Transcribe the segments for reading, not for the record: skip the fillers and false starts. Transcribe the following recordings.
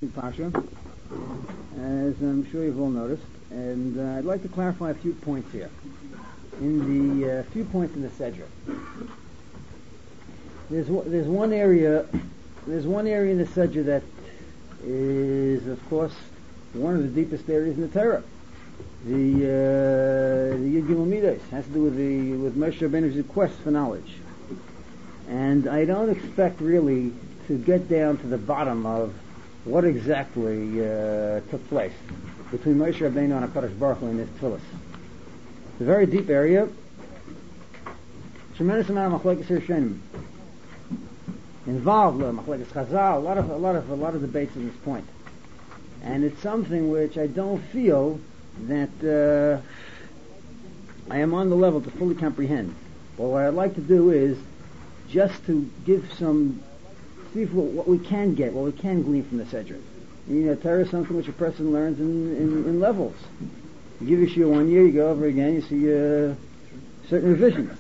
Pasha, as I'm sure you've all noticed, and I'd like to clarify a few points here. In the few points in the Sedra, there's one area in the Sedra that is, of course, one of the deepest areas in the Torah. The Yud Gimel Midos has to do with Moshe Rabbeinu's quest for knowledge, and I don't expect really to get down to the bottom of what exactly took place between Moshe Rabbeinu and HaKadosh Baruch Hu in this Tfilis. It's a very deep area. Tremendous amount of Machlekes Rishonim involved. Machlekes Chazal. A lot of debates on this point, and it's something which I don't feel that I am on the level to fully comprehend. But what I'd like to do is just to give see what we can get, what we can glean from the Sedra. Torah is something which a person learns in levels. You give a shiur 1 year, you go over again, you see certain revisions.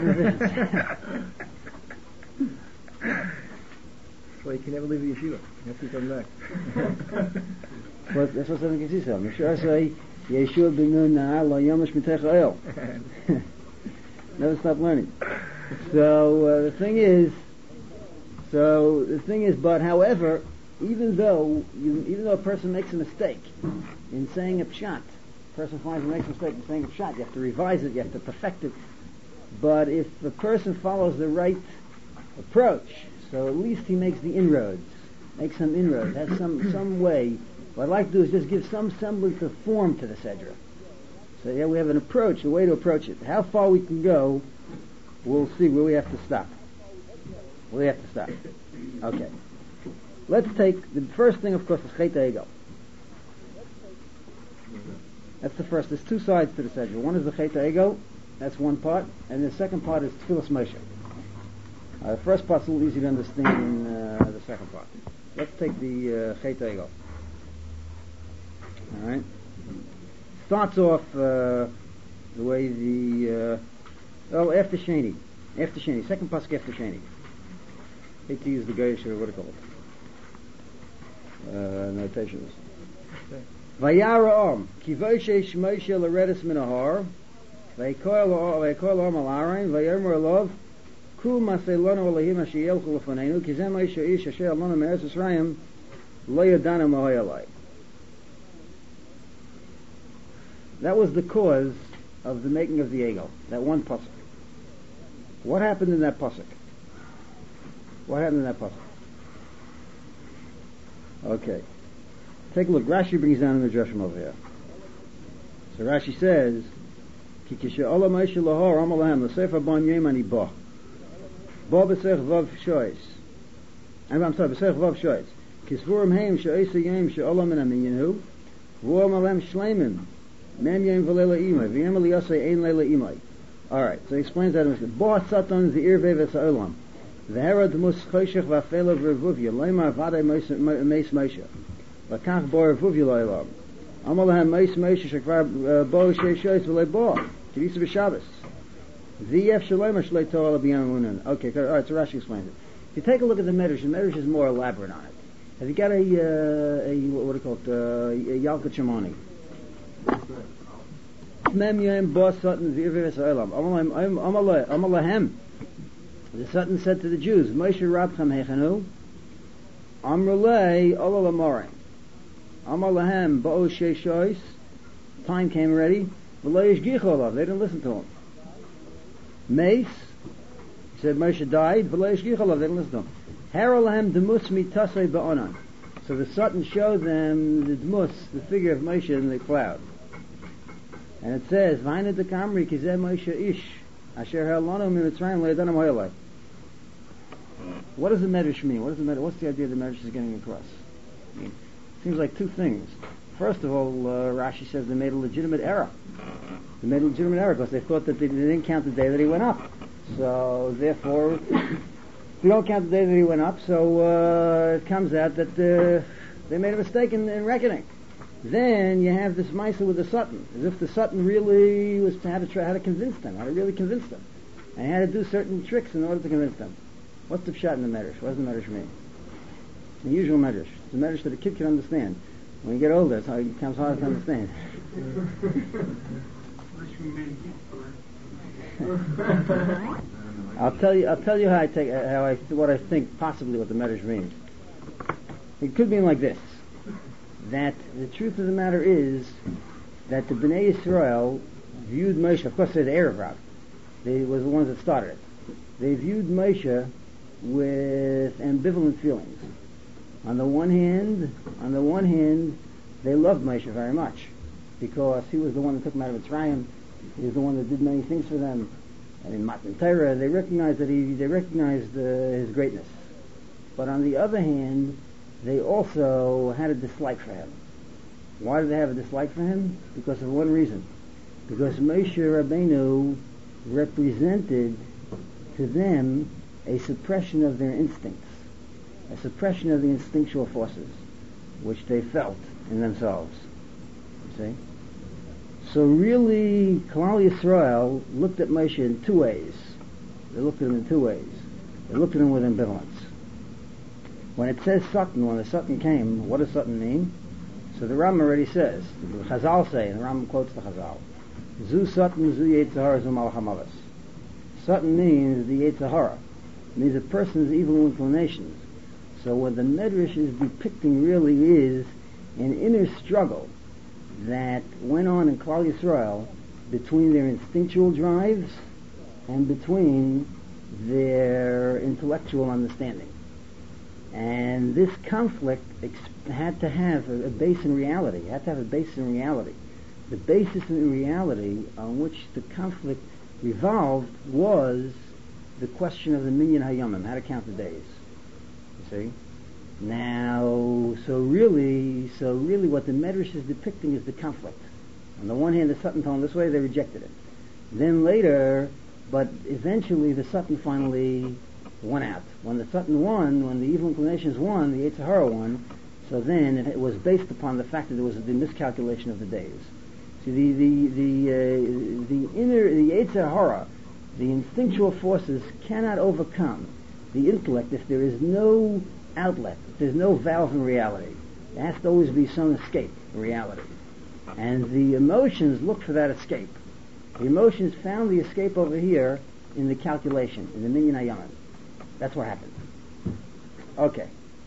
Well, you can never leave the yeshiva. You have to come back. Well, that's what something can see. So, Mishra say, Yeshua b'nu na'al lo yomash mitech ha'el. Never stop learning. So the thing is, but however, even though a person makes a mistake in saying a pshat, a person finds and makes a mistake in saying a pshat, you have to revise it, you have to perfect it. But if the person follows the right approach, so at least he makes the inroads, has some way. What I'd like to do is just give some semblance of form to the Sedra. So yeah, we have an approach, a way to approach it. How far we can go, we'll see where we have to stop. Okay. Let's take, the first thing, of course, is Chet HaEgel. That's the first. There's two sides to the Sedra. One is the Chet HaEgel, that's one part, and the second part is Tfilas Moshe. The first part's a little easy to understand than the second part. Let's take the Chet HaEgel. Alright? Starts off the way after Sheni. Second pasuk after Sheni. Hate to use the Goyish, what do you call it? Notations. Vayara Om, ki voshesh Moshe l'redis min ahar, vaykoil Om al Aaron, vayomer alav, ku masei lanu alahim asher yelchu lefanenu, ki zeh Moshe ish asher alanu me'eretz Yisrael, lo yadanu mahoy alai. That was the cause of the making of the Egel, that one pasuk. What happened in that pasuk? Okay. Take a look. Rashi brings down in the Drashim over here. So Rashi says, Ki kishe'ola Moshe lahor amalahem l'sefer bon yemani bo. Bo b'sech vav shoyz. I'm sorry, b'sech vav shoyz. Kisvurim heim she'oisa yem she'ola min aminyanu. V'o amalem shleimim. Mem yem v'leila imay. V'yem aliyasei ein leila imay. Alright, so he explains that in the Bo satan z'ir ve'ves ha'olam. V'herad mus choshech v'afela v'revuvya. Leimar v'adei meis Moshe. V'kach bo revuvya lo'ilam. Amalahem meis Moshe shekvar bo she'shoyz v'lei bo. Kedisa b'Shabbos. V'yef shaloyma shlei Torah l'biyam unan. Okay, alright, so Rashi explains it. If you take a look at the Medrash is more elaborate on it. Have you got a what do you call it, a Yalkut Shimoni? Mem yem bo satan z'ir ve'ves ha'olam. Amalahem. The Satan said to the Jews, Moshe Rabchem Hechanu, Amrulei Ola Lamorim. Amalahem Bo'o Sheishois. Time came ready. V'lo Yishgich Olav. They didn't listen to him. Mace. He said Moshe died. V'lo Yishgich Olav. They didn't listen to him. Haralahem Demus Mitasei Ba'onan. So the Satan showed them the Demus, the figure of Moshe in the cloud. And it says, V'hainu Dekamri Kizeh Moshe Ish. Asher Ha'alanu Mitzrayim Le'adanam Ha'yalai. What does the Medrash mean? What's the idea the Medrash is getting across? It seems like two things. First of all, Rashi says they made a legitimate error. Because they thought that they didn't count the day that he went up. So, therefore, if you don't count the day that he went up, so it comes out that they made a mistake in reckoning. Then you have this Maisa with the Satan, as if the Satan really had to convince them, and he had to do certain tricks in order to convince them. What's the pshat in the Medrash? What does the Medrash mean? The usual Medrash. It's a medrash that a kid can understand. When you get older, it becomes harder to understand. I'll tell you what I think possibly what the medrash means. It could mean like this: that the truth of the matter is that the Bnei Yisrael viewed Moshe. Of course, they're the Erev Rav. They was the ones that started it. They viewed Moshe with ambivalent feelings. On the one hand, they loved Moshe very much because he was the one that took them out of Mitzrayim. He was the one that did many things for them. And in Matan Torah, they recognized his greatness. But on the other hand, they also had a dislike for him. Why did they have a dislike for him? Because of one reason. Because Moshe Rabbeinu represented to them a suppression of their instincts, a suppression of the instinctual forces, which they felt in themselves. You see? So really, Klal Yisrael looked at Moshe in two ways. They looked at him in two ways. They looked at him with ambivalence. When it says Satan, when the Satan came, what does Satan mean? So the Rambam already says, the Chazal say, and the Rambam quotes the Chazal, Zu Satan, Zu Yetzirah, Zu Malach HaMalos. Satan means the Yetzirah. It means a person's evil inclinations. So what the Medrash is depicting really is an inner struggle that went on in Klal Yisrael between their instinctual drives and between their intellectual understanding. And this conflict had to have a base in reality. It had to have a base in reality. The basis in reality on which the conflict revolved was the question of the Minyan Hayomim, how to count the days. You see? Now, so really what the Medrash is depicting is the conflict. On the one hand, the Satan told them this way, they rejected it. Then later, but eventually the Satan finally won out. When the Satan won, when the evil inclinations won, the Yetzirah won, so then it was based upon the fact that there was the miscalculation of the days. See, the Yetzirah, the instinctual forces cannot overcome the intellect if there is no outlet, if there's no valve in reality. There has to always be some escape in reality. And the emotions looked for that escape. The emotions found the escape over here in the calculation, in the Minyan Hayomim. That's what happened. Okay.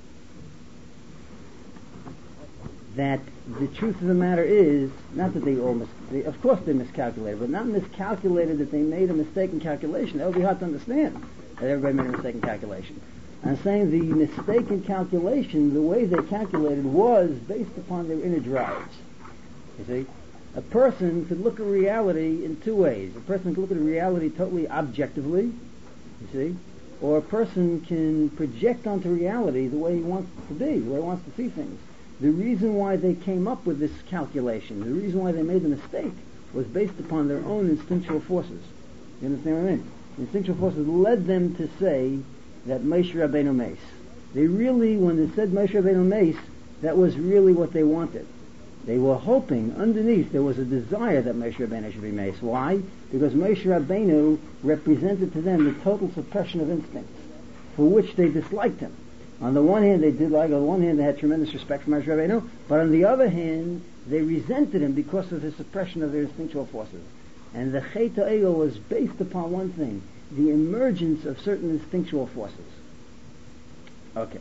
That the truth of the matter is, not that of course they miscalculated, but not miscalculated that they made a mistake in calculation. That would be hard to understand, that everybody made a mistake in calculation. I'm saying the mistake in calculation, the way they calculated, was based upon their inner drives. You see? A person could look at reality in two ways. A person can look at reality totally objectively, you see, or a person can project onto reality the way he wants it to be, the way he wants to see things. The reason why they came up with this calculation, the reason why they made the mistake, was based upon their own instinctual forces. You understand what I mean? The instinctual forces led them to say that Moshe Rabbeinu Meis. They really, when they said Moshe Rabbeinu Meis, that was really what they wanted. They were hoping, underneath, there was a desire that Moshe Rabbeinu should be Meis. Why? Because Moshe Rabbeinu represented to them the total suppression of instincts, for which they disliked him. On the one hand, they had tremendous respect for Moshe Rabbeinu, but on the other hand, they resented him because of his suppression of their instinctual forces. And the Chet HaEgel was based upon one thing, the emergence of certain instinctual forces. Okay.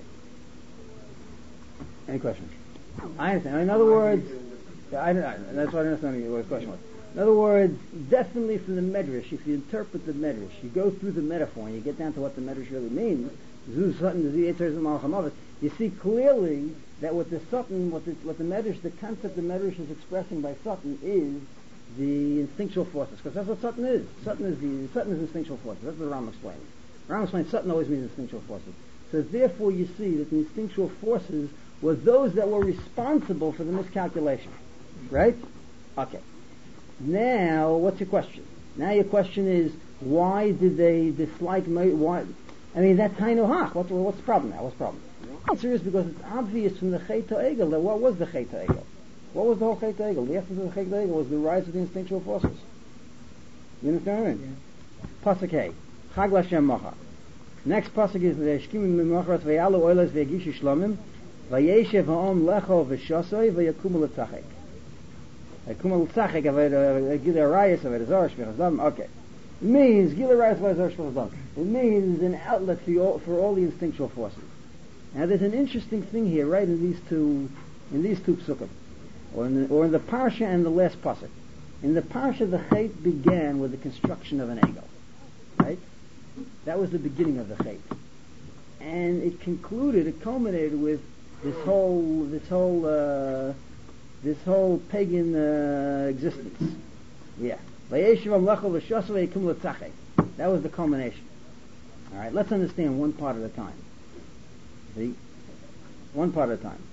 Any questions? I understand. In other words, that's what I understand what the question was. In other words, definitely from the Medrash, if you interpret the Medrash, you go through the metaphor and you get down to what the Medrash really means, you see clearly that what the Satan, what the Medrash, the concept the Medrash is expressing by Satan is the instinctual forces, because that's what Satan is. Satan is instinctual forces. That's what Ram explains. Ram explains Satan always means instinctual forces. So therefore you see that the instinctual forces were those that were responsible for the miscalculation. Right? Okay. Now, what's your question? Now your question is, why did they dislike why? I mean, that's Hainu Hach. What's the problem now? What's the problem? The answer is because it's obvious from the Chet HaEgel that what was the Chet HaEgel? What was the whole Chet HaEgel? The essence of the Chet HaEgel was the rise of the instinctual forces. You understand what I mean? Pasuk Hey. Chag L'Hashem Mocha. Next pasuk is Shkim Mimachrat Ve'yalu Oilas Ve'gishu Shlomim Vayeshev ha'om lecho v'shosoi v'yakum l'tzachek. Yakum l'tzachek gilei arayis avodah zarah shvichas dam. Okay, means gilei arayis avodah zarah shvichas dam. It means an outlet for all the instinctual forces. Now there's an interesting thing here, right in these two psukim, or in the parsha and the last pasuk. In the parsha, the chait began with the construction of an egel, right? That was the beginning of the chait, and it culminated with this whole pagan existence. Yeah, that was the culmination. All right, let's understand one part at a time. See, one part at a time.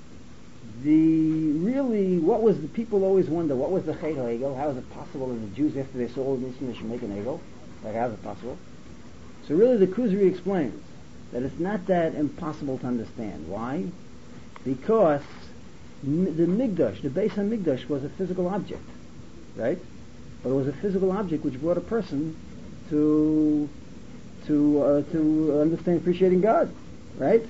What was the people always wonder? What was the Chet HaEgel? How is it possible that the Jews, after they saw all this, they should make an Egel? Like, how is it possible? So really, the Kuzari explains that it's not that impossible to understand. Why? Because the Migdash, the Beis HaMikdash, was a physical object, right? But it was a physical object which brought a person to understand, appreciating God, right?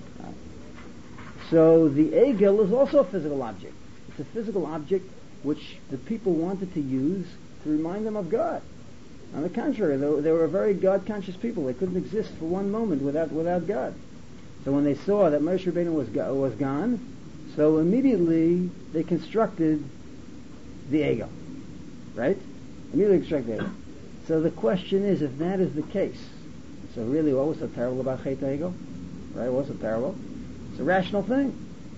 So the Egel is also a physical object. It's a physical object which the people wanted to use to remind them of God. On the contrary, they were very God-conscious people. They couldn't exist for one moment without God. So when they saw that Moshe Rabbeinu was gone, so immediately they constructed the Egel, right? Immediately constructed the Egel. So the question is, if that is the case, so really, what was so terrible about Chet HaEgel? Right? What was so terrible? It's a rational thing.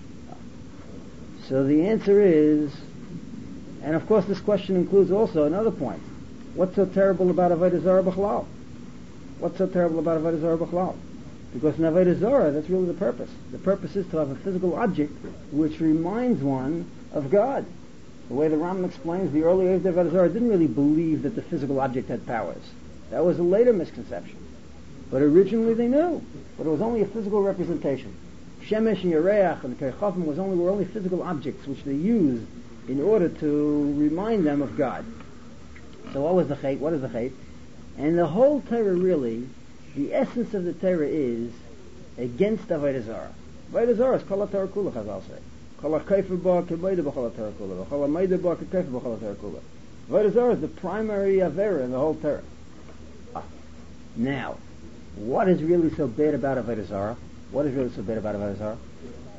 So the answer is, and of course this question includes also another point. What's so terrible about Avodah Zarah B'chalal? What's so terrible about Avodah Zarah B'chalal? Because in Avodah Zarah, that's really the purpose. The purpose is to have a physical object which reminds one of God. The way the Rambam explains, the early age of Avodah Zarah didn't really believe that the physical object had powers. That was a later misconception. But originally they knew. But it was only a physical representation. Shemesh and Yereach and the Kechafim were only physical objects which they used in order to remind them of God. So what was the Chet? What is the Chet? And the whole Torah really, the essence of the Torah is against Avodah Zarah. Avodah Zarah is Kol HaTorah Kula, Chazal say. Kol HaKefer Ba K'Moida B'Chol HaTorah Kula. Kol HaMoida Ba K'Kefer B'Chol HaTorah Kula. Avodah Zarah is the primary Avera in the whole Torah. Now, what is really so bad about Avodah Zarah? What is really so bad about Avodah Zarah?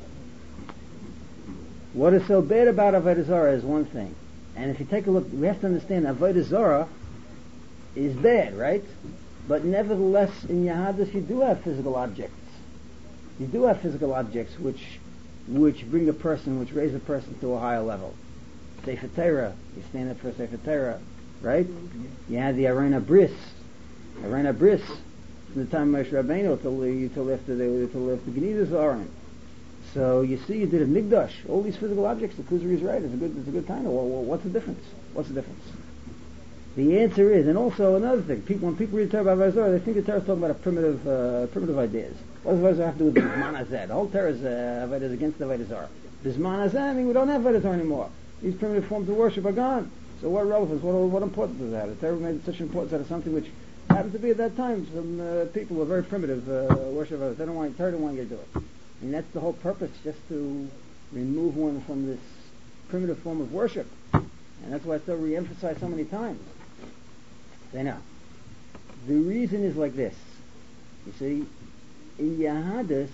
What is so bad about Avodah Zarah is one thing. And if you take a look, we have to understand Avodah Zarah is bad, right? But nevertheless, in Yahadus you do have physical objects. You do have physical objects which bring a person, which raise a person to a higher level. Sefer Torah, you stand up for Sefer Torah, right? You have the Arena Bris. Arena Bris, from the time of Moshe Rabbeinu till after Gnidus Aron. So you see, you did a Migdash, all these physical objects. The Kuzari is right. It's a good time. Well, what's the difference? What's the difference? The answer is, and also another thing. When people read Torah about Avodah Zarah, they think the Torah is talking about primitive ideas. What does Avodah Zarah have to do with Bisman Hazeh? The whole Torah is against the Avodah Zarah. Bisman Hazeh, I mean, we don't have Avodah Zarah anymore. These primitive forms of worship are gone. So what relevance? What importance does that have? The Torah made such importance out of something which happened to be at that time. Some people were very primitive worship. They don't want Torah. Don't want you to do it. And that's the whole purpose, just to remove one from this primitive form of worship. And that's why it's so re-emphasized so many times. Say now, the reason is like this. You see, in Yahadus,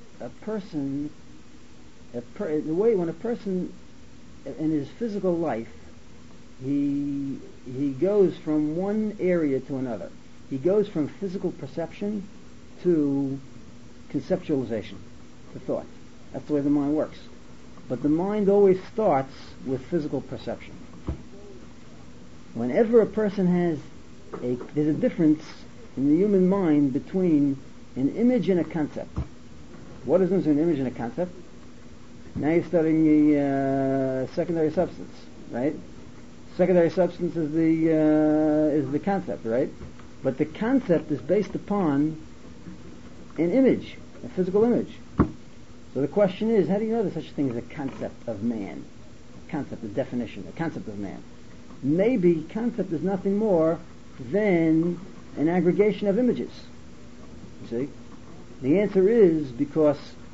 when a person in his physical life, he goes from one area to another. He goes from physical perception to conceptualization, to thought. That's the way the mind works. But the mind always starts with physical perception. Whenever a person there's a difference in the human mind between an image and a concept. What is the difference between an image and a concept? Now you're studying the secondary substance, right? Secondary substance is the concept, right? But the concept is based upon an image, a physical image. So the question is, how do you know there's such a thing as a concept of man? A concept, a definition, a concept of man. Maybe concept is nothing more than an aggregation of images. You see? The answer is because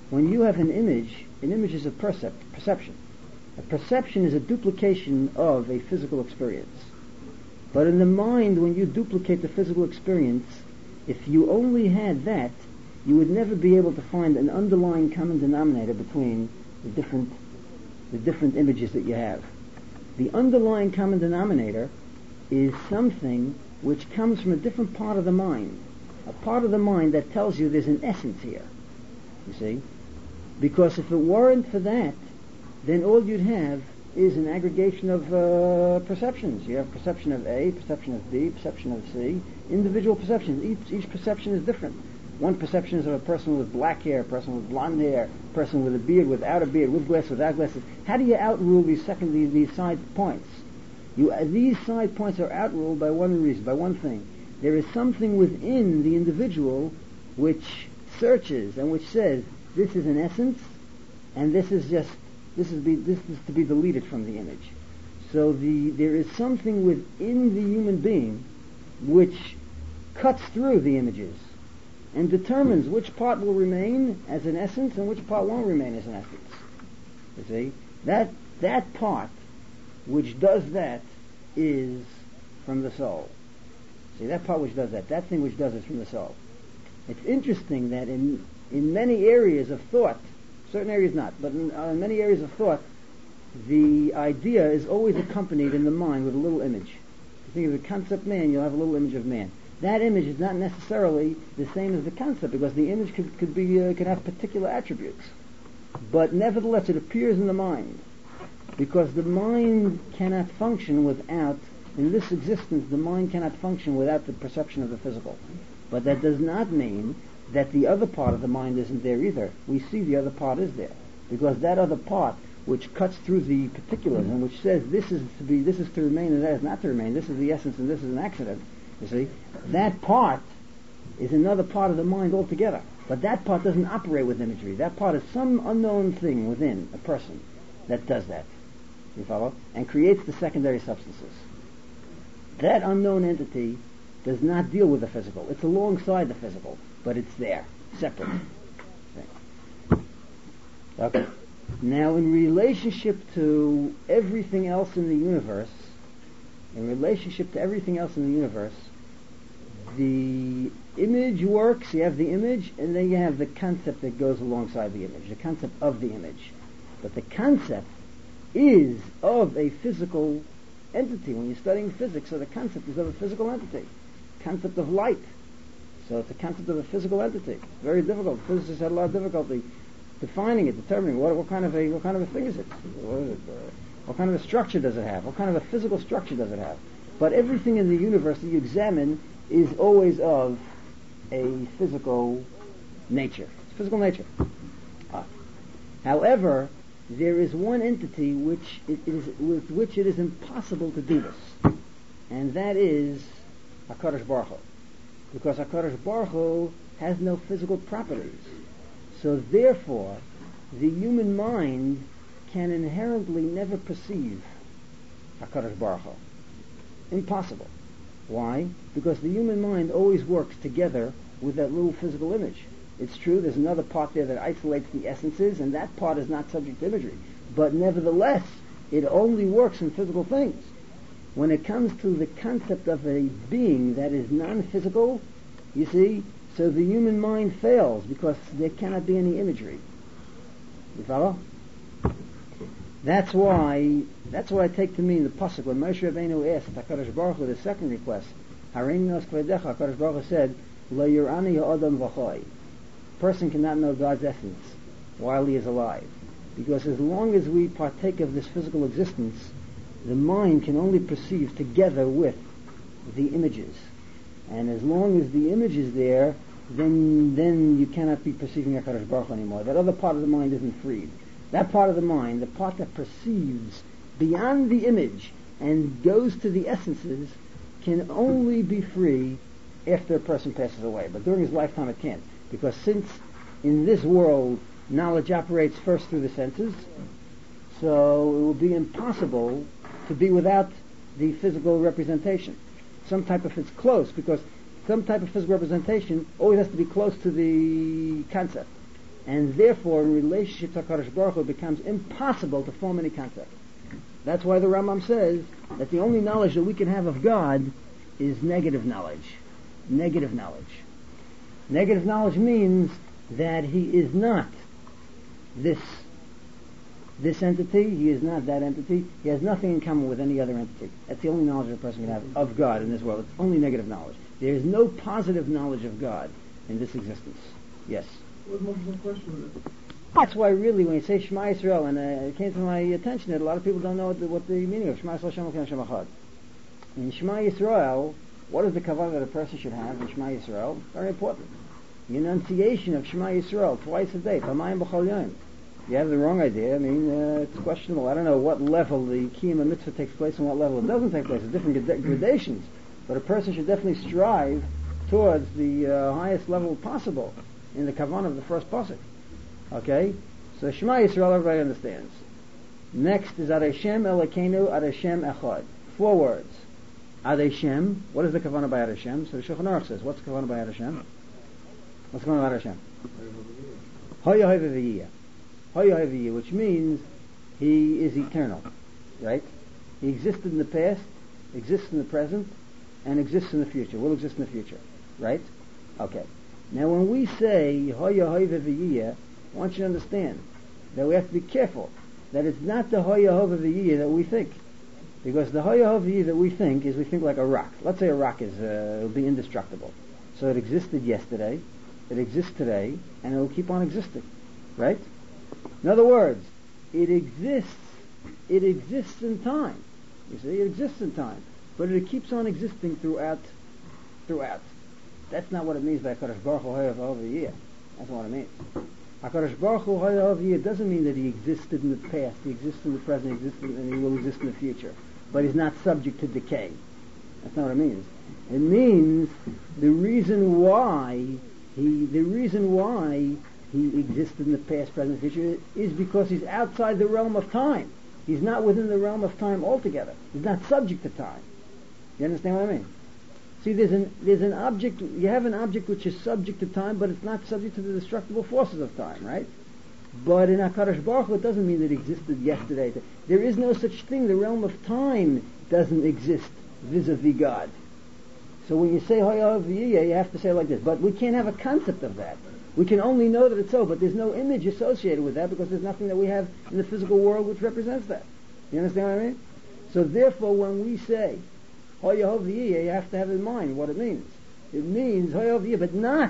when you have an image is a perception. A perception is a duplication of a physical experience. But in the mind, when you duplicate the physical experience, if you only had that, you would never be able to find an underlying common denominator between the different images that you have. The underlying common denominator is something which comes from a different part of the mind. A part of the mind that tells you there's an essence here. You see? Because if it weren't for that, then all you'd have is an aggregation of perceptions. You have perception of A, perception of B, perception of C, individual perceptions. Each perception is different. One perception is of a person with black hair, a person with blonde hair, a person with a beard, without a beard, with glasses, without glasses. How do you outrule these side points? These side points are outruled by one reason, by one thing. There is something within the individual which searches and which says, this is an essence, and this is to be deleted from the image. So there is something within the human being which cuts through the images and determines which part will remain as an essence and which part won't remain as an essence. You see? That part which does that is from the soul. See, that part which does that thing which does it is from the soul. It's interesting that in many areas of thought, certain areas not, but in many areas of thought, the idea is always accompanied in the mind with a little image. You think of the concept man, you'll have a little image of man. That image is not necessarily the same as the concept, because the image could have particular attributes. But nevertheless, it appears in the mind, because the mind cannot function without, in this existence, the mind cannot function without the perception of the physical. But that does not mean that the other part of the mind isn't there either. We see the other part is there, because that other part which cuts through the particulars and which says this is to remain and that is not to remain, this is the essence and this is an accident, you see, that part is another part of the mind altogether. But that part doesn't operate with imagery. That part is some unknown thing within a person that does that. You follow? And creates the secondary substances. That unknown entity does not deal with the physical. It's alongside the physical, but it's there, separate. Okay. Now, in relationship to everything else in the universe, the image works. You have the image, and then you have the concept that goes alongside the image, the concept of the image. But the concept is of a physical entity. When you're studying physics, so the concept is of a physical entity. Concept of light. So it's a concept of a physical entity. Very difficult. Physicists had a lot of difficulty defining it, determining what kind of a thing is it? What kind of a structure does it have? What kind of a physical structure does it have? But everything in the universe that you examine is always of a physical nature. It's physical nature. However, there is one entity with which it is impossible to do this, and that is HaKadosh Baruch Hu. Because HaKadosh Baruch Hu has no physical properties. So therefore, the human mind can inherently never perceive HaKadosh Baruch Hu. Impossible. Why? Because the human mind always works together with that little physical image. It's true, there's another part there that isolates the essences, and that part is not subject to imagery. But nevertheless, it only works in physical things. When it comes to the concept of a being that is non-physical, you see, so the human mind fails because there cannot be any imagery. You follow? That's why I take to mean the pasuk when Moshe Rabbeinu asked HaKadosh Baruch Hu the second request. Hareini nos kvodecha, HaKadosh Baruch Hu said, Lo yirani ha'adam v'choi. Person cannot know God's essence while he is alive, because as long as we partake of this physical existence, the mind can only perceive together with the images, and as long as the image is there, then you cannot be perceiving HaKadosh Baruch Hu anymore. That other part of the mind isn't freed. That part of the mind, the part that perceives beyond the image and goes to the essences, can only be free after a person passes away. But during his lifetime it can't. Because since in this world knowledge operates first through the senses, so it will be impossible to be without the physical representation. It's close, because some type of physical representation always has to be close to the concept. and therefore in relationship to HaKadosh Baruch Hu it becomes impossible to form any concept. That's why the Rambam says that the only knowledge that we can have of God is negative knowledge. Negative knowledge. Negative knowledge means that He is not this entity, He is not that entity, He has nothing in common with any other entity. That's the only knowledge a person can have of God in this world. It's only negative knowledge. There is no positive knowledge of God in this existence. Yes? What was the question? That's why really when you say Shema Yisrael, and it came to my attention that a lot of people don't know what the meaning of Shema Yisrael Shem Elokeinu Hashem Echad. In Shema Yisrael, what is the kavanah that a person should have in Shema Yisrael? Very important. The enunciation of Shema Yisrael twice a day, Pamayim B'chol Yom. You have the wrong idea. I mean, it's questionable. I don't know what level the Kiyum Mitzvah takes place and what level it doesn't take place. There's different gradations. But a person should definitely strive towards the highest level possible in the kavanah of the first pasuk. Okay? So Shema Yisrael, everybody understands. Next is Ad Hashem Elokeinu Ad Hashem Echad. 4 words. Ad Hashem. What is the kavanah by Ad Hashem? So the Shulchan Aruch says, what's the kavanah by Ad Hashem? What's the kavanah by Ad Hashem? Hoya Hoya V'yiyah. Hoya Hoya V'yiyah, which means He is eternal. Right? He existed in the past, exists in the present, and exists in the future. Will exist in the future. Right? Okay. Now when we say Hoya Hoya V'yiyah, I want you to understand that we have to be careful that it's not the Hoya Hoya V'yiyah that we think. Because the Hoya Hoya V'yiyah that we think like a rock. Let's say a rock will be indestructible. So it existed yesterday, it exists today, and it will keep on existing. Right? In other words, it exists in time. You see, it exists in time. But it keeps on existing throughout. That's not what it means by HaKadosh Baruch Hu Hoya Hoya V'yiyah. That's not what it means. HaKadosh Baruch Hu Hoya Hoya V'yiyah doesn't mean that He existed in the past, He exists in the present, and He will exist in the future. But He's not subject to decay. That's not what it means. It means the reason why He existed in the past, present, future is because He's outside the realm of time. He's not within the realm of time altogether. He's not subject to time. You understand what I mean? See, there's an object, you have an object which is subject to time, but it's not subject to the destructible forces of time, right? But in HaKadosh Baruch Hu, it doesn't mean that it existed yesterday. There is no such thing. The realm of time doesn't exist vis-a-vis God. So when you say Hoya Hoya V'yiyah, you have to say it like this. But we can't have a concept of that. We can only know that it's so, but there's no image associated with that because there's nothing that we have in the physical world which represents that. You understand what I mean? So therefore, when we say Hoya Hoya V'yiyah, you have to have in mind what it means. It means Hoya Hoya V'yiyah, but not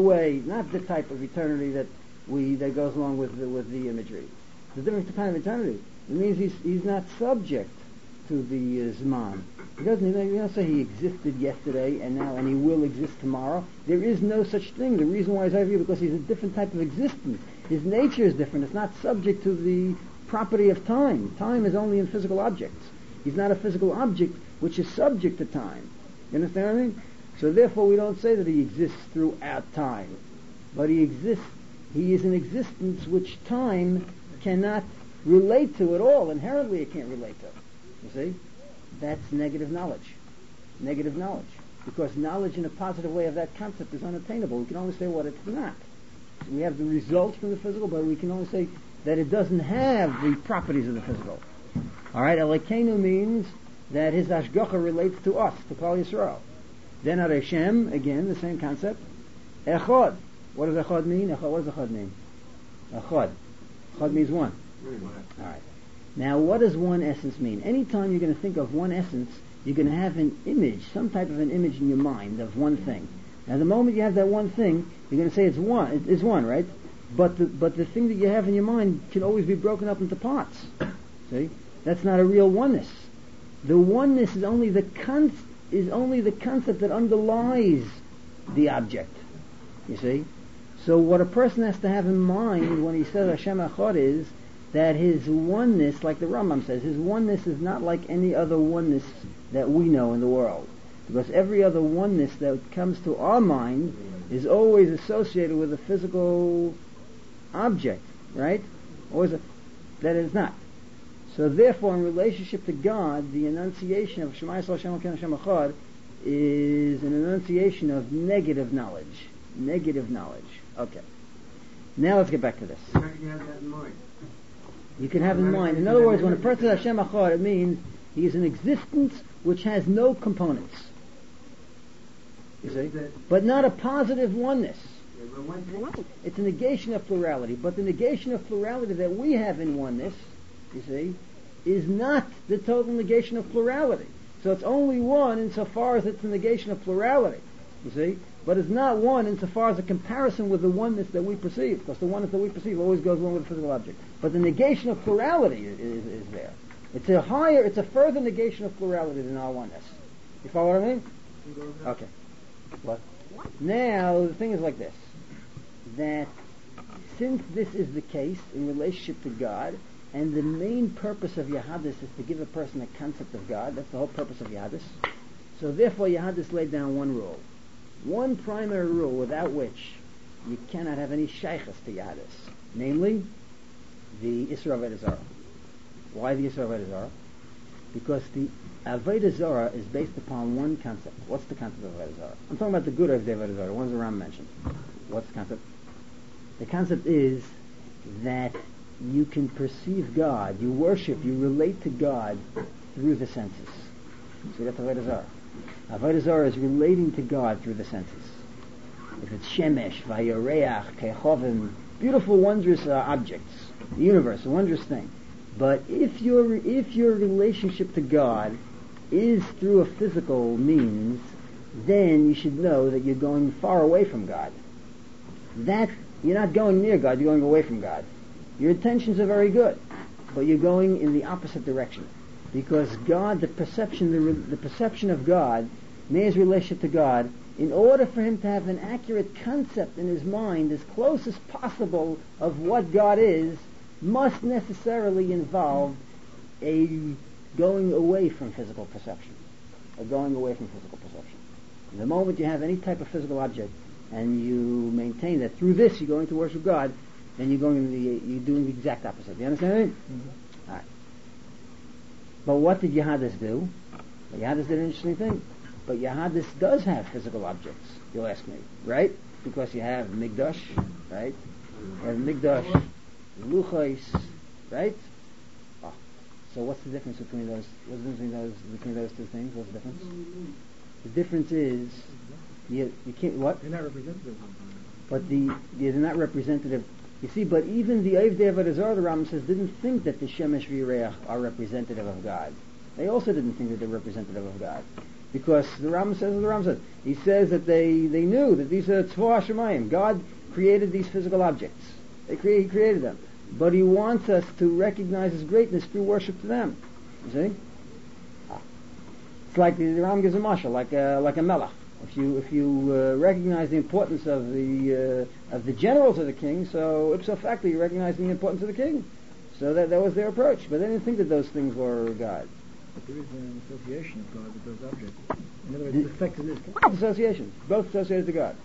the type of eternity that goes along with the imagery. There's a different kind of eternity. It means he's not subject to the Zman. He doesn't say he existed yesterday and he will exist tomorrow. There is no such thing. The reason why he's over here because he's a different type of existence. His nature is different. It's not subject to the property of time. Time is only in physical objects. He's not a physical object which is subject to time. You understand what I mean? So therefore we don't say that he exists throughout time. But he exists. He is an existence which time cannot relate to at all. Inherently it can't relate to. You see? That's negative knowledge. Negative knowledge. Because knowledge in a positive way of that concept is unattainable. We can only say what it's not. So we have the results from the physical, but we can only say that it doesn't have the properties of the physical. Alright, Elokeinu means that His Hashgacha relates to us, to Klal Yisrael. Then Ad Hashem, again, the same concept. Echad. What does Echad mean? What does Echad mean? Echad. Echad means one. Alright. Now, what does one essence mean? Anytime you're going to think of one essence, you're going to have an image, some type of an image in your mind of one thing. Now, the moment you have that one thing, you're going to say it's one, right? But the thing that you have in your mind can always be broken up into parts. See? That's not a real oneness. The oneness is only the concept that underlies the object. You see? So what a person has to have in mind when he says Hashem Echad is that his oneness, like the Rambam says, his oneness is not like any other oneness that we know in the world. Because every other oneness that comes to our mind is always associated with a physical object, right? That is not. So therefore, in relationship to God, the enunciation of Shema Yisrael Shem Elokeinu Hashem Echad is an enunciation of negative knowledge. Negative knowledge. Okay. Now let's get back to this. How can you have that in mind? You can have in mind. In other words, when a person says Hashem Echad, it means he is an existence which has no components. You see? But not a positive oneness. It's a negation of plurality. But the negation of plurality that we have in oneness, you see, is not the total negation of plurality. So it's only one insofar as it's a negation of plurality. You see? But it's not one insofar as a comparison with the oneness that we perceive, because the oneness that we perceive always goes along with the physical object. But the negation of plurality is there. It's a further negation of plurality than our oneness. You follow what I mean? Okay. What? Now, the thing is like this, that since this is the case in relationship to God, and the main purpose of Yahadis is to give a person a concept of God, that's the whole purpose of Yahadis, so therefore Yahadis laid down one rule. One primary rule without which you cannot have any shaykhs to Yahadis, namely the Isra Avodah Zarah. Why the Isra Avodah Zarah? Because the Avodah Zarah is based upon one concept. What's the concept of Avodah Zarah? I'm talking about the good of the Avodah Zarah, the ones the Ram mentioned. What's the concept? The concept is that you can perceive God, you worship, you relate to God through the senses. So that's Avodah Zarah. Avodah Zarah is relating to God through the senses. If it's Shemesh, Vayoreach, Kechovim, beautiful, wondrous objects, the universe, a wondrous thing. But if your relationship to God is through a physical means, then you should know that you're going far away from God. That you're not going near God, you're going away from God. Your intentions are very good, but you're going in the opposite direction. Because God, the perception of God, man's relationship to God, in order for him to have an accurate concept in his mind as close as possible of what God is, must necessarily involve a going away from physical perception. A going away from physical perception. The moment you have any type of physical object, and you maintain that through this you're going to worship God, then you're doing the exact opposite. You understand what I mean? Mm-hmm. All right. But what did Yahadis do? Well, Yahadis did an interesting thing. But Yahadis does have physical objects, you'll ask me, right? Because you have Migdash, right? You have Migdash, Luchos, right? Oh. So what's the difference between those? What's the difference between those two things? What's the difference? The difference is you can't what? They're not representative. But they're not representative. You see, but even the Avdei Avodah Zarah, the Rambam says, didn't think that the Shemesh v'Yireach are representative of God. They also didn't think that they're representative of God. Because the Rambam says, he says that they knew that these are Tzvah HaShemayim. God created these physical objects. He created them. But he wants us to recognize his greatness through worship to them. You see? It's like the Rambam gives a mashal, like a melech. If you recognize the importance of the generals of the king, so ipso facto you recognize the importance of the king. So that was their approach. But they didn't think that those things were God. But there is an association of God with those objects. In other words, the effect of this. Both associations, both associated to God.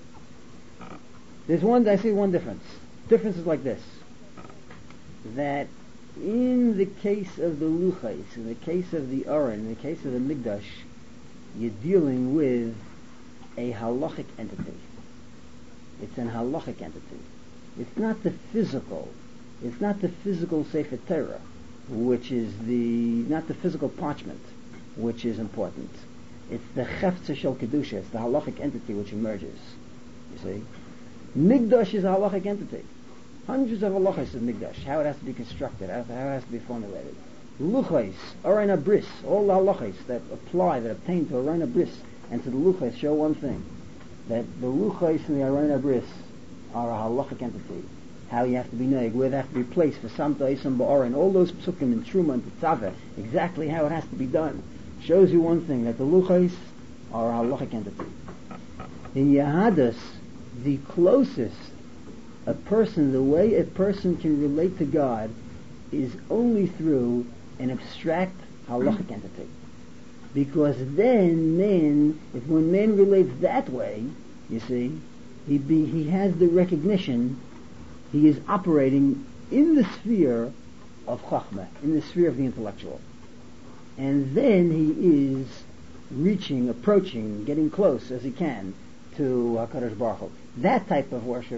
I see one difference. Difference is like this: that in the case of the Luchos, in the case of the Aron, in the case of the Migdash, you're dealing with a halachic entity. It's an halachic entity. It's not the physical Sefer Torah, which is not the physical parchment, which is important. It's the Chefza Shel Kedusha, it's the halachic entity which emerges. You see? Migdash is a halachic entity. Hundreds of halachas of Migdash, how it has to be constructed, how it has to be formulated. Luchos, Arayna Bris, all the halachas that obtain to Arayna Bris and to the Luchos show one thing, that the Luchos and the Arayna Bris are a halachic entity. How you have to be neg, where they have to be placed for Samta, Isam, Ba'aran, all those psukim in Truma and Tetzaveh, exactly how it has to be done, shows you one thing, that the Luchos are a halachic entity. In Yahadis, the closest the way a person can relate to God is only through an abstract halachic entity. Because then when man relates that way, you see, he has the recognition, he is operating in the sphere of Chachma, in the sphere of the intellectual. And then he is approaching, getting close as he can to HaKadosh Baruch Hu. That type of worship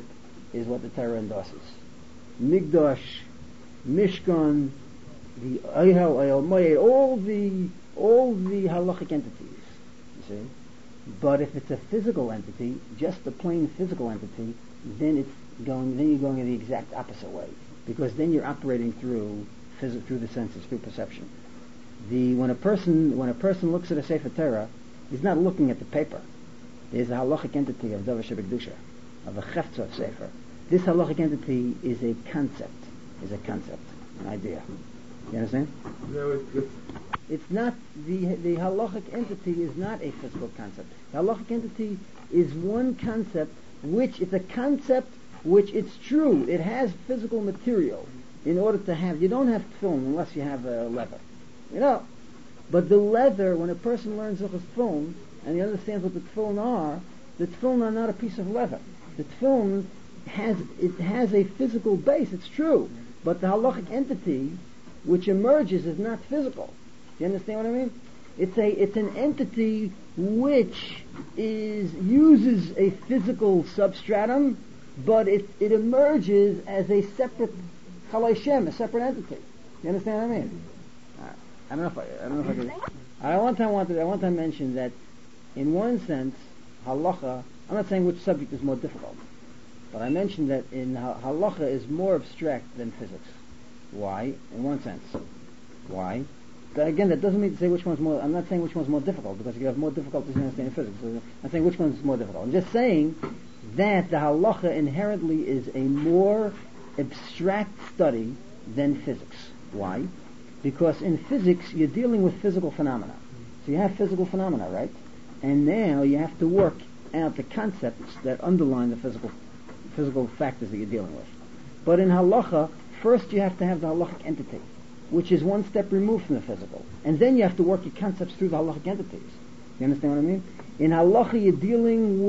is what the Torah endorses. Migdash, Mishkan, the Ohel, Moed, all the halachic entities, you see. But if it's a physical entity, just a plain physical entity, then you're going in the exact opposite way, because then you're operating through the senses, through perception. When a person looks at a Sefer Torah, he's not looking at the paper. There's a halachic entity of Davar Shebekdusha, of a Chefza of Sefer. This halachic entity is a concept, an idea. You understand? No, It's not the halachic entity is not a physical concept. The halachic entity is one concept, which it's a concept which it's true. It has physical material in order to have. You don't have film unless you have a leather, you know. But the leather, when a person learns Zichus film and he understands what the tefillin are, the tefillin are not a piece of leather. The tefillin has a physical base. It's true, but the halachic entity which emerges is not physical. Do you understand what I mean? It's an entity which uses a physical substratum, but it emerges as a separate Chalai Shem, a separate entity. You understand what I mean? I don't know if I can. I one time mentioned that in one sense, halacha. I'm not saying which subject is more difficult, but I mentioned that in halacha is more abstract than physics. Why? In one sense. Why? But again, that doesn't mean to say which one's more. I'm not saying which one's more difficult, because you have more difficulties in understanding physics. So I'm saying which one's more difficult. I'm just saying that the halacha inherently is a more abstract study than physics. Why? Because in physics you're dealing with physical phenomena. So you have physical phenomena, right? And now you have to work out the concepts that underline the physical factors that you're dealing with. But in halacha, first you have to have the halachic entity, which is one step removed from the physical. And then you have to work your concepts through the halachic entities. You understand what I mean? In halacha you're dealing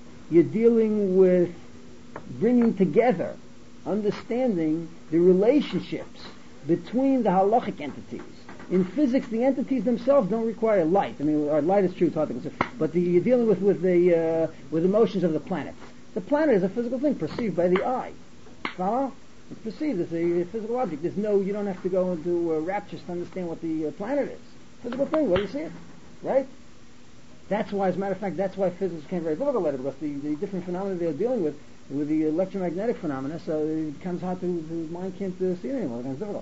with bringing together, understanding the relationships between the halachic entities. In physics, the entities themselves don't require light. I mean, light is true, it's hard to consider. But you're dealing with the motions of the planets. The planet is a physical thing perceived by the eye. Follow? It's perceived as a physical object. You don't have to go into raptures to understand what the planet is. Physical thing, where you see it, right? That's why, as a matter of fact, that's why physics became very difficult later, because the different phenomena they're dealing with the electromagnetic phenomena, so it becomes hard the mind can't see it anymore. It becomes difficult.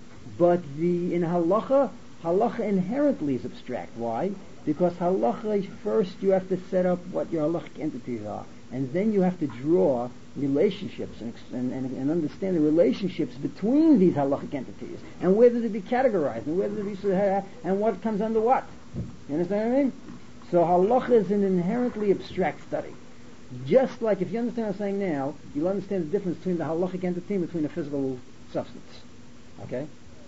But in halacha inherently is abstract. Why? Because halacha, first you have to set up what your halachic entities are, and then you have to draw relationships and understand the relationships between these halachic entities, and whether they be categorized, and whether they be, and what comes under what. You understand what I mean? So halacha is an inherently abstract study. Just like if you understand what I'm saying now, you'll understand the difference between the halachic entity and between a physical substance. Okay?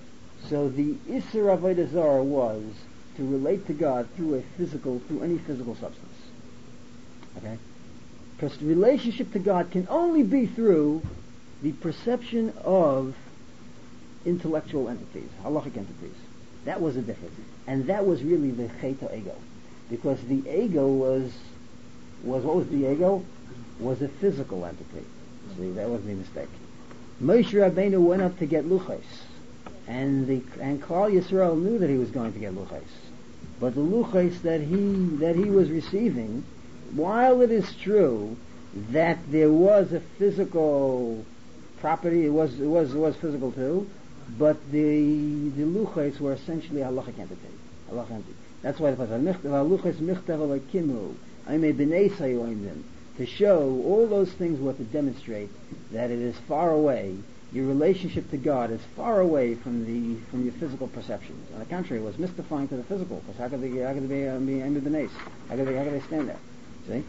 So the Isser Avodah Zarah was to relate to God through any physical substance. Okay? Because the relationship to God can only be through the perception of intellectual entities, halachic entities. That was the difference. And that was really the Cheta ego. Because the ego was what was the ego? Was a physical entity. See, that was the mistake. Moshe Rabbeinu went up to get luchos, and Klal Yisrael knew that he was going to get luchos, but the luchos that he was receiving, while it is true that there was a physical property, it was physical too, but the luchos were essentially a halachic entity. That's why the luchos michtav alakimu. I may them to show all those things were to demonstrate that it is far away. Your relationship to God is far away from your physical perceptions. On the contrary, it was mystifying to the physical. Because how could they be under the nace? How could they stand there? See?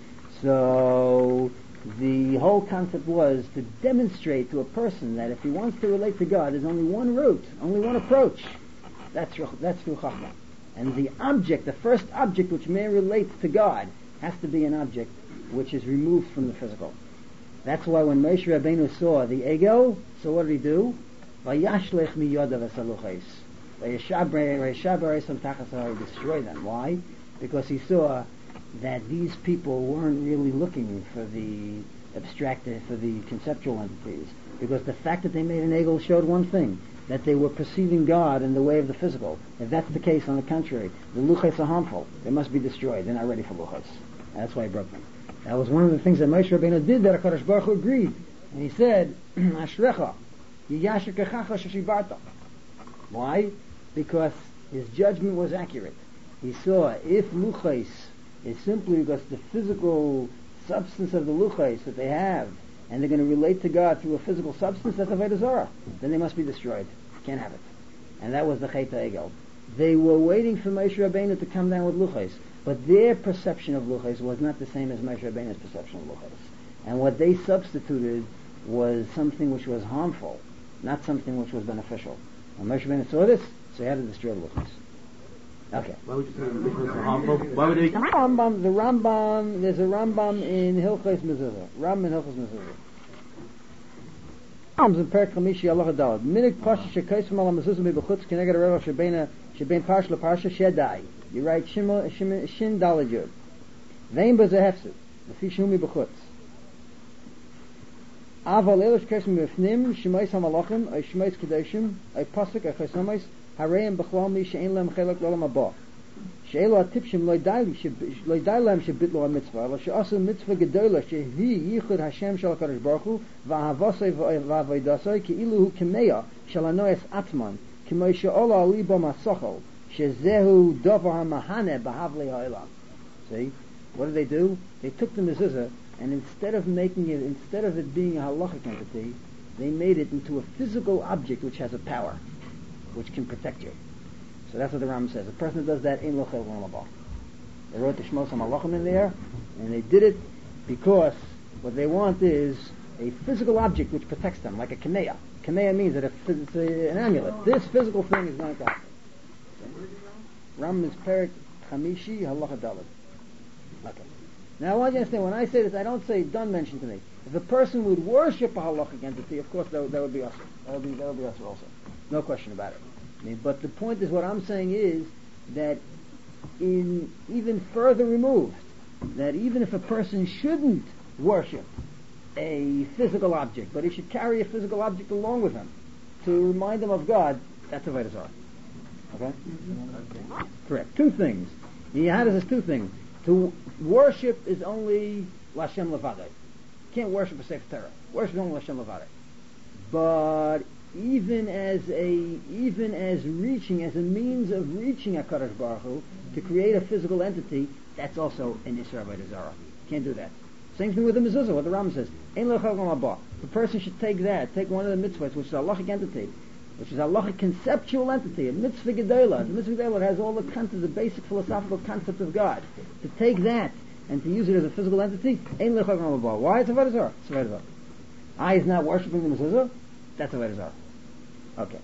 So the whole concept was to demonstrate to a person that if he wants to relate to God, there's only one route, only one approach. That's through Chachma. And the first object which man relates to God, has to be an object which is removed from the physical. That's why when Moshe Rabbeinu saw the ego, so what did he do? Vayashlech miyodav esaluches. Vayashabar destroy them. Why? Because he saw that these people weren't really looking for the abstracted for the conceptual entities, because the fact that they made an egel showed one thing, that they were perceiving God in the way of the physical. If that's the case, on the contrary, the luchos are harmful. They must be destroyed. They're not ready for luchos. That's why he broke them. That was one of the things that Moshe Rabbeinu did, that HaKadosh Baruch Hu agreed. And he said, Ashrecha, yiyasher kechacha sheshibarta. Why? Because his judgment was accurate. He saw if luchos is simply because the physical substance of the luchos that they have, and they're going to relate to God through a physical substance, that's Avodah Zarah. Then they must be destroyed. Can't have it. And that was the Chet HaEgel. They were waiting for Moshe Rabbeinu to come down with luchos, but their perception of luchos was not the same as Moshe Rabbeinu's perception of luchos. And what they substituted was something which was harmful, not something which was beneficial. And Moshe Rabbeinu saw this, so he had to destroy the luchos. Okay. Why would you say luchos were harmful? Why would they? The Rambam, there's a Rambam in Hilchos Mezuzah. Rambam in Hilchos Mezuzah. Rambam's in Perek Chamishi Allah Hadalad. Minik Pasha Shekeisem Ala Mezuzah Mibachutz Keneged Areva Shebein Parsha LaParsha Shedai. You write Shin Dalad Yud. Vein B'Zeh Hefset. Lefi Shumi B'Chutz. Aval Elish Keisem B'Fnim Shemois HaMalachim Oy Shemois Kedoshim Oy Pasuk Oy Chesomois Hareim B'Chlal Mi She'en Lem Chelak L'Olam Haba. She'elu HaTipshim Lo Yidai Lem Shebitlu HaMitzvah Lo She'asu Mitzvah Gedola Shehi Yichud Hashem Shal HaKadosh Baruch Hu V'Ahavosoi V'Avoidosoi Ke'ilu Hu Kemeya Shal HaNoes Atzman K'moi She'ola Ali Bo Masochol Shezehu Dovar HaMahane B'Havlei HaElam. See? What did they do? They took the mezuzah, and instead of it being a halachic entity, they made it into a physical object which has a power, which can protect you. So that's what the Rambam says. A person who does that, ein lo chel v'olam haba. They wrote the Shmos HaMalachim in there, and they did it because what they want is a physical object which protects them, like a kameya. Kameya means that it's an amulet. This physical thing is not God. Rambam is Perek Chamishi Halacha Daled. Okay. Now I want you to understand, when I say this, I don't say, don't mention to me. If a person would worship a halachic entity, of course that would be us. That would be us also. No question about it. I mean, but the point is, what I'm saying is that in even further removed, that even if a person shouldn't worship a physical object, but he should carry a physical object along with him to remind him of God, that's Avodah Zarah. Okay? Correct. Two things. How does this two things? To worship is only L'Hashem Levadai. Can't worship a Sefer Torah. Worship is only L'Hashem Levadai. But even as a means of reaching HaKadosh Baruch Hu, to create a physical entity, that's also an Isra Avodah Zarah. Can't do that. Same thing with the mezuzah, what the Rambam says. Ein lo chel v'olam haba. The person should take one of the mitzvahs, which is a halachic entity, which is a halachic conceptual entity, a mitzvah gedola. The mitzvah gedola has all the concepts, the basic philosophical concepts of God. To take that and to use it as a physical entity, ein lo chel v'olam haba. Why? It's Avodah Zarah. It's Avodah Zarah. I is not worshipping the mezuzah. That's Avodah Zarah. Okay.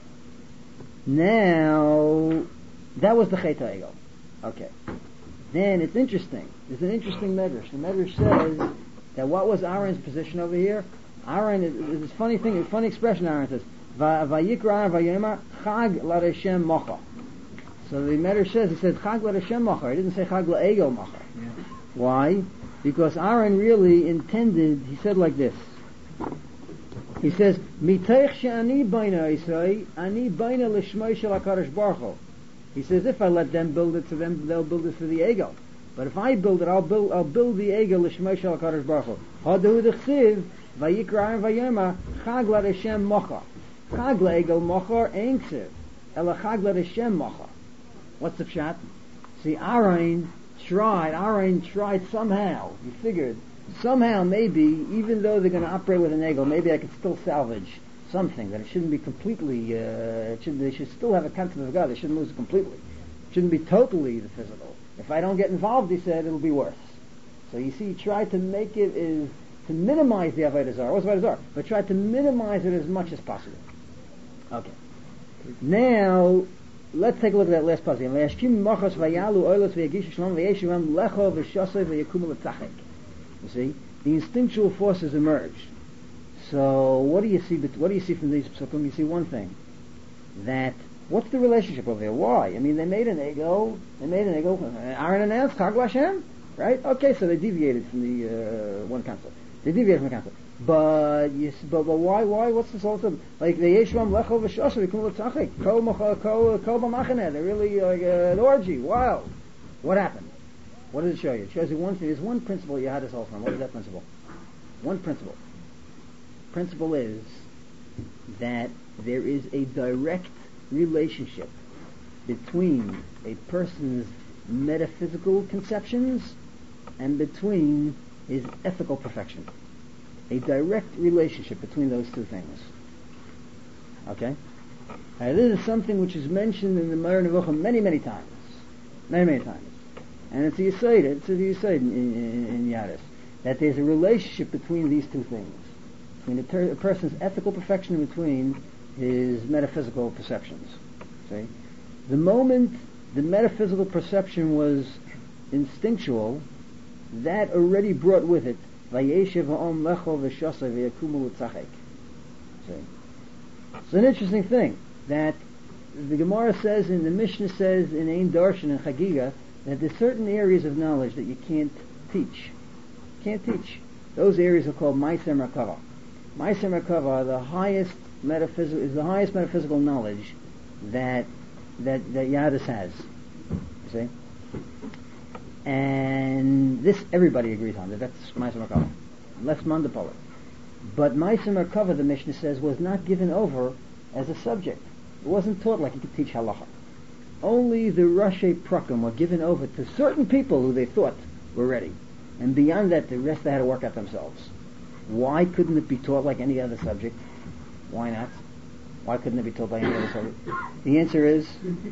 Now, that was the Chet HaEgel. Okay. Then it's interesting. There's an interesting medrash. The medrash says that what was Aaron's position over here? Aaron is this funny thing, a funny expression. Aaron says, "Vayikra vayema chag l'Hashem mocha." So the medrash says, he said chag l'Hashem mocha. He didn't say chag l'Egel mocha. Yeah. Why? Because Aaron really intended. He said like this. He says, "Miteich she'ani baina Yisrael, ani baina l'shmoi shel HaKadosh Baruch Hu." He says, if I let them build it to them, they'll build it for the Egel. But if I build it, I'll build the Egel l'shmoi shel HaKadosh Baruch Hu. Hadu d'chsiv vayikra vayema chag l'Hashem mocha. Chag l'Egel mocha ein ksiv, ela chag l'Hashem mocha. What's the pshat? See, Aaron tried somehow. He figured somehow, maybe, even though they're going to operate with an Egel, maybe I could still salvage something, that it shouldn't be completely, they should still have a concept of God, they shouldn't lose it completely. It shouldn't be totally the physical. If I don't get involved, he said, it'll be worse. So you see, he tried to make it to minimize the Avodah Zarah. What's Avodah Zarah? But tried to minimize it as much as possible. Okay. Now, let's take a look at that last passage. You see, the instinctual forces emerged. So what do you see from these psukim? You see one thing, that what's the relationship over here? Why? I mean, they made an Egel. Aaron announced Chag l'Hashem, right? Okay, so they deviated from the one concept. They deviate from the concept. But why? What's this also? Like the Yeshua Lechol V'Shosha V'Kum L'Tzachik Kol B'Machaneh. They're really like an orgy. Wow. What happened? What does it show you? It shows you one thing. There's one principle you had this all from. What is that principle? One principle. Principle is that there is a direct relationship between a person's metaphysical conceptions and between his ethical perfection. A direct relationship between those two things. Okay? Now, this is something which is mentioned in the Moreh Nevuchim many times. Many times. And it's the Yesod in Yadis, that there's a relationship between these two things. Between a person's ethical perfection and between his metaphysical perceptions. See? The moment the metaphysical perception was instinctual, that already brought with it Vayeshev ha'om lechol v'shosai v'yakumu l'tzachek. See? It's an interesting thing that the Gemara says, and the Mishnah says in Ein Darshan and Chagiga, that there's certain areas of knowledge that you can't teach. Those areas are called Ma'aser Merkava. Ma'aser Merkava is the highest metaphysical knowledge that Yadis has. You see? And this everybody agrees on. That's Ma'aser Merkava. Less Mandapolit. But Ma'aser Merkava, the Mishnah says, was not given over as a subject. It wasn't taught like you could teach halacha. Only the Rashi Prakim were given over to certain people who they thought were ready. And beyond that, the rest they had to work out themselves. Why couldn't it be taught like any other subject? Why not? Why couldn't it be taught like any other subject? The answer is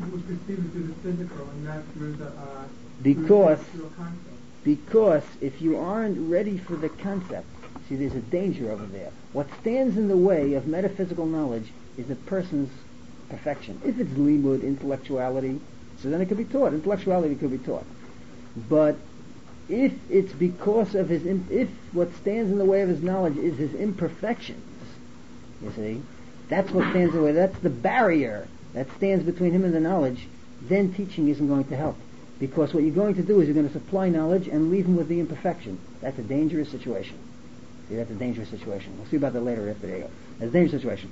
because if you aren't ready for the concept, see, there's a danger over there. What stands in the way of metaphysical knowledge is a person's perfection. If it's limud, intellectuality, so then it could be taught. Intellectuality could be taught. But if it's because of if what stands in the way of his knowledge is his imperfections, you see, that's what stands in the way, that's the barrier that stands between him and the knowledge, then teaching isn't going to help. Because what you're going to do is you're going to supply knowledge and leave him with the imperfection. That's a dangerous situation. See, that's a dangerous situation. We'll see about that later after there you go. That's a dangerous situation.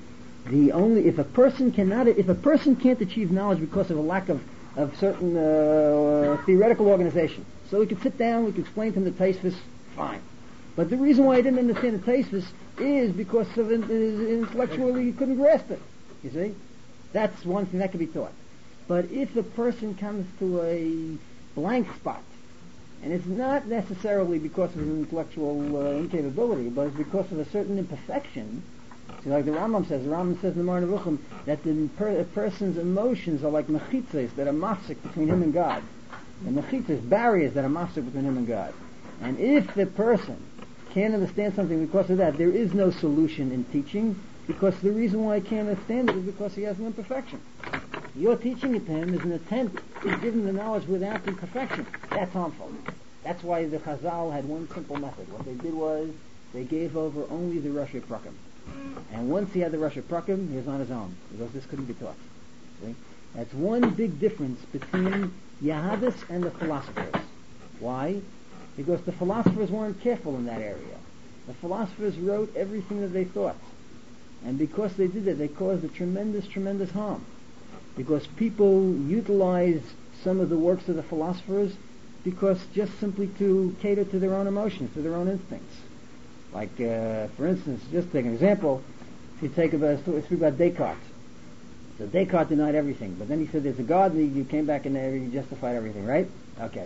If a person can't achieve knowledge because of a lack of certain theoretical organization, so we could sit down, we could explain to him the Tosfos, fine. But the reason why he didn't understand the Tosfos is because of intellectually he couldn't grasp it. You see, that's one thing that could be taught. But if a person comes to a blank spot, and it's not necessarily because of an intellectual incapability, but it's because of a certain imperfection. See, like the Rambam says in the Moreh Nevuchim that a person's emotions are like mechitzes that are mafsik between him and God. And mechitzes, barriers that are mafsik between him and God. And if the person can't understand something because of that, there is no solution in teaching, because the reason why he can't understand it is because he has an imperfection. Your teaching it to him is an attempt to give him the knowledge without imperfection. That's harmful. That's why the Chazal had one simple method. What they did was they gave over only the Rashi Prakim. And once he had the Rashi Prakim, he was on his own, because this couldn't be taught. See? That's one big difference between Yahadis and the philosophers. Why? Because the philosophers weren't careful in that area. The philosophers wrote everything that they thought. And because they did that, they caused a tremendous harm. Because people utilized some of the works of the philosophers because just simply to cater to their own emotions, to their own instincts. Like, for instance, just take an example, if you speak about Descartes. So Descartes denied everything, but then he said there's a God, and you came back and you justified everything, right? Okay.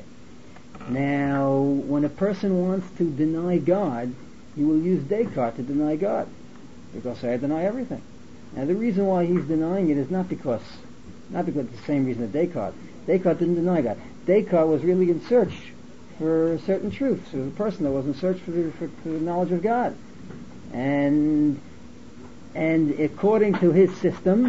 Now, when a person wants to deny God, he will use Descartes to deny God. Because I deny everything. Now, the reason why he's denying it is not because it's the same reason that Descartes. Descartes didn't deny God. Descartes was really in search for certain truths. He was a person that was in search for the knowledge of God. And according to his system,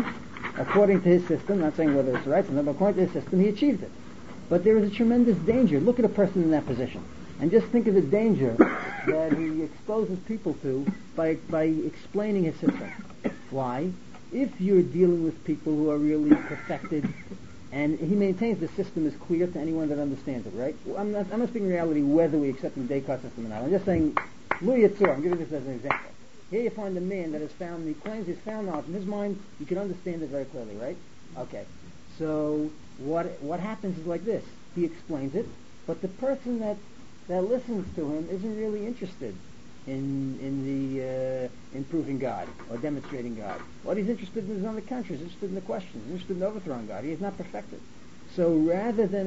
not saying whether it's right or not, but according to his system, he achieved it. But there is a tremendous danger. Look at a person in that position. And just think of the danger that he exposes people to by explaining his system. Why? If you're dealing with people who are really perfected, and he maintains the system is clear to anyone that understands it, right? I'm not speaking reality whether we accept the Descartes system or not. I'm just saying Lu Yitzur, I'm giving this as an example. Here you find a man that has found, he claims he's found knowledge. In his mind, you can understand it very clearly, right? Okay. So, what happens is like this. He explains it, but the person that listens to him isn't really interested in proving God or demonstrating God. What he's interested in is on the contrary. He's interested in the questions. He's interested in overthrowing God. He is not perfected. So rather than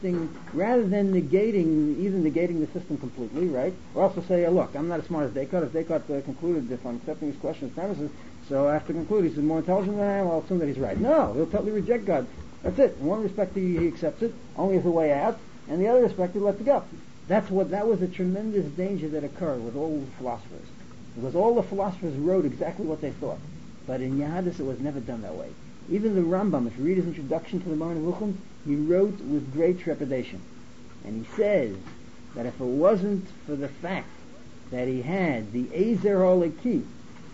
negating the system completely, right? Or also say, look, I'm not as smart as Descartes. If Descartes concluded if I'm accepting these questions, premises, so I have to conclude he's more intelligent than I am, I'll assume that he's right. No, he'll totally reject God. That's it. In one respect he accepts it, only as a way out, and the other respect he lets it go. That was a tremendous danger that occurred with all the philosophers. Because all the philosophers wrote exactly what they thought. But in Yahadis it was never done that way. Even the Rambam, if you read his introduction to the Moreh Nevuchim, he wrote with great trepidation. And he says that if it wasn't for the fact that he had the Ezer Oleki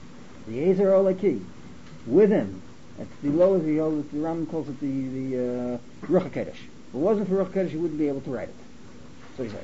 with him, that's the lower, the Rambam calls it the Ruach HaKodesh. If it wasn't for Ruach HaKodesh, he wouldn't be able to write it. So he says.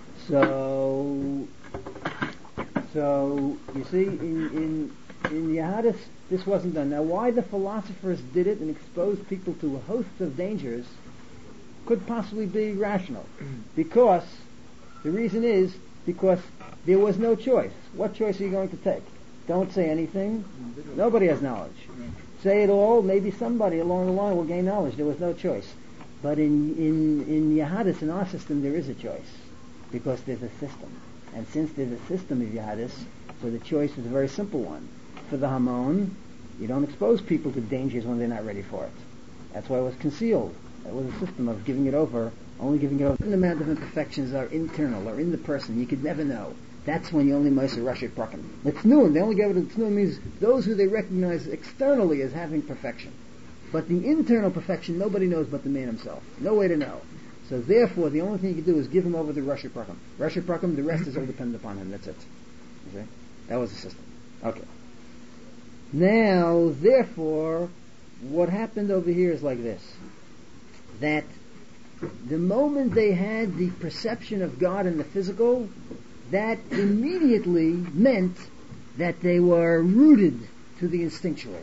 So you see, in Yahadis, this wasn't done. Now, why the philosophers did it and exposed people to hosts of dangers could possibly be rational. Because the reason is because there was no choice. What choice are you going to take? Don't say anything. Nobody has knowledge. Say it all. Maybe somebody along the line will gain knowledge. There was no choice. But in Yahadis, in our system, there is a choice. Because there's a system. And since there's a system of Yahadis, so the choice is a very simple one. For the Hamon, you don't expose people to dangers when they're not ready for it. That's why it was concealed. It was a system of giving it over, only giving it over. The amount of imperfections are internal, or in the person. You could never know. That's when you only Moshe Rashi Prakim. The Tznuim, they only give it a Tznuim means those who they recognize externally as having perfection. But the internal perfection, nobody knows but the man himself. No way to know. So therefore, the only thing you can do is give him over to Rashi Prakim. Rashi Prakim, the rest is all dependent upon him. That's it. You see? That was the system. Okay. Now, therefore, what happened over here is like this. That the moment they had the perception of God in the physical, that immediately meant that they were rooted to the instinctual.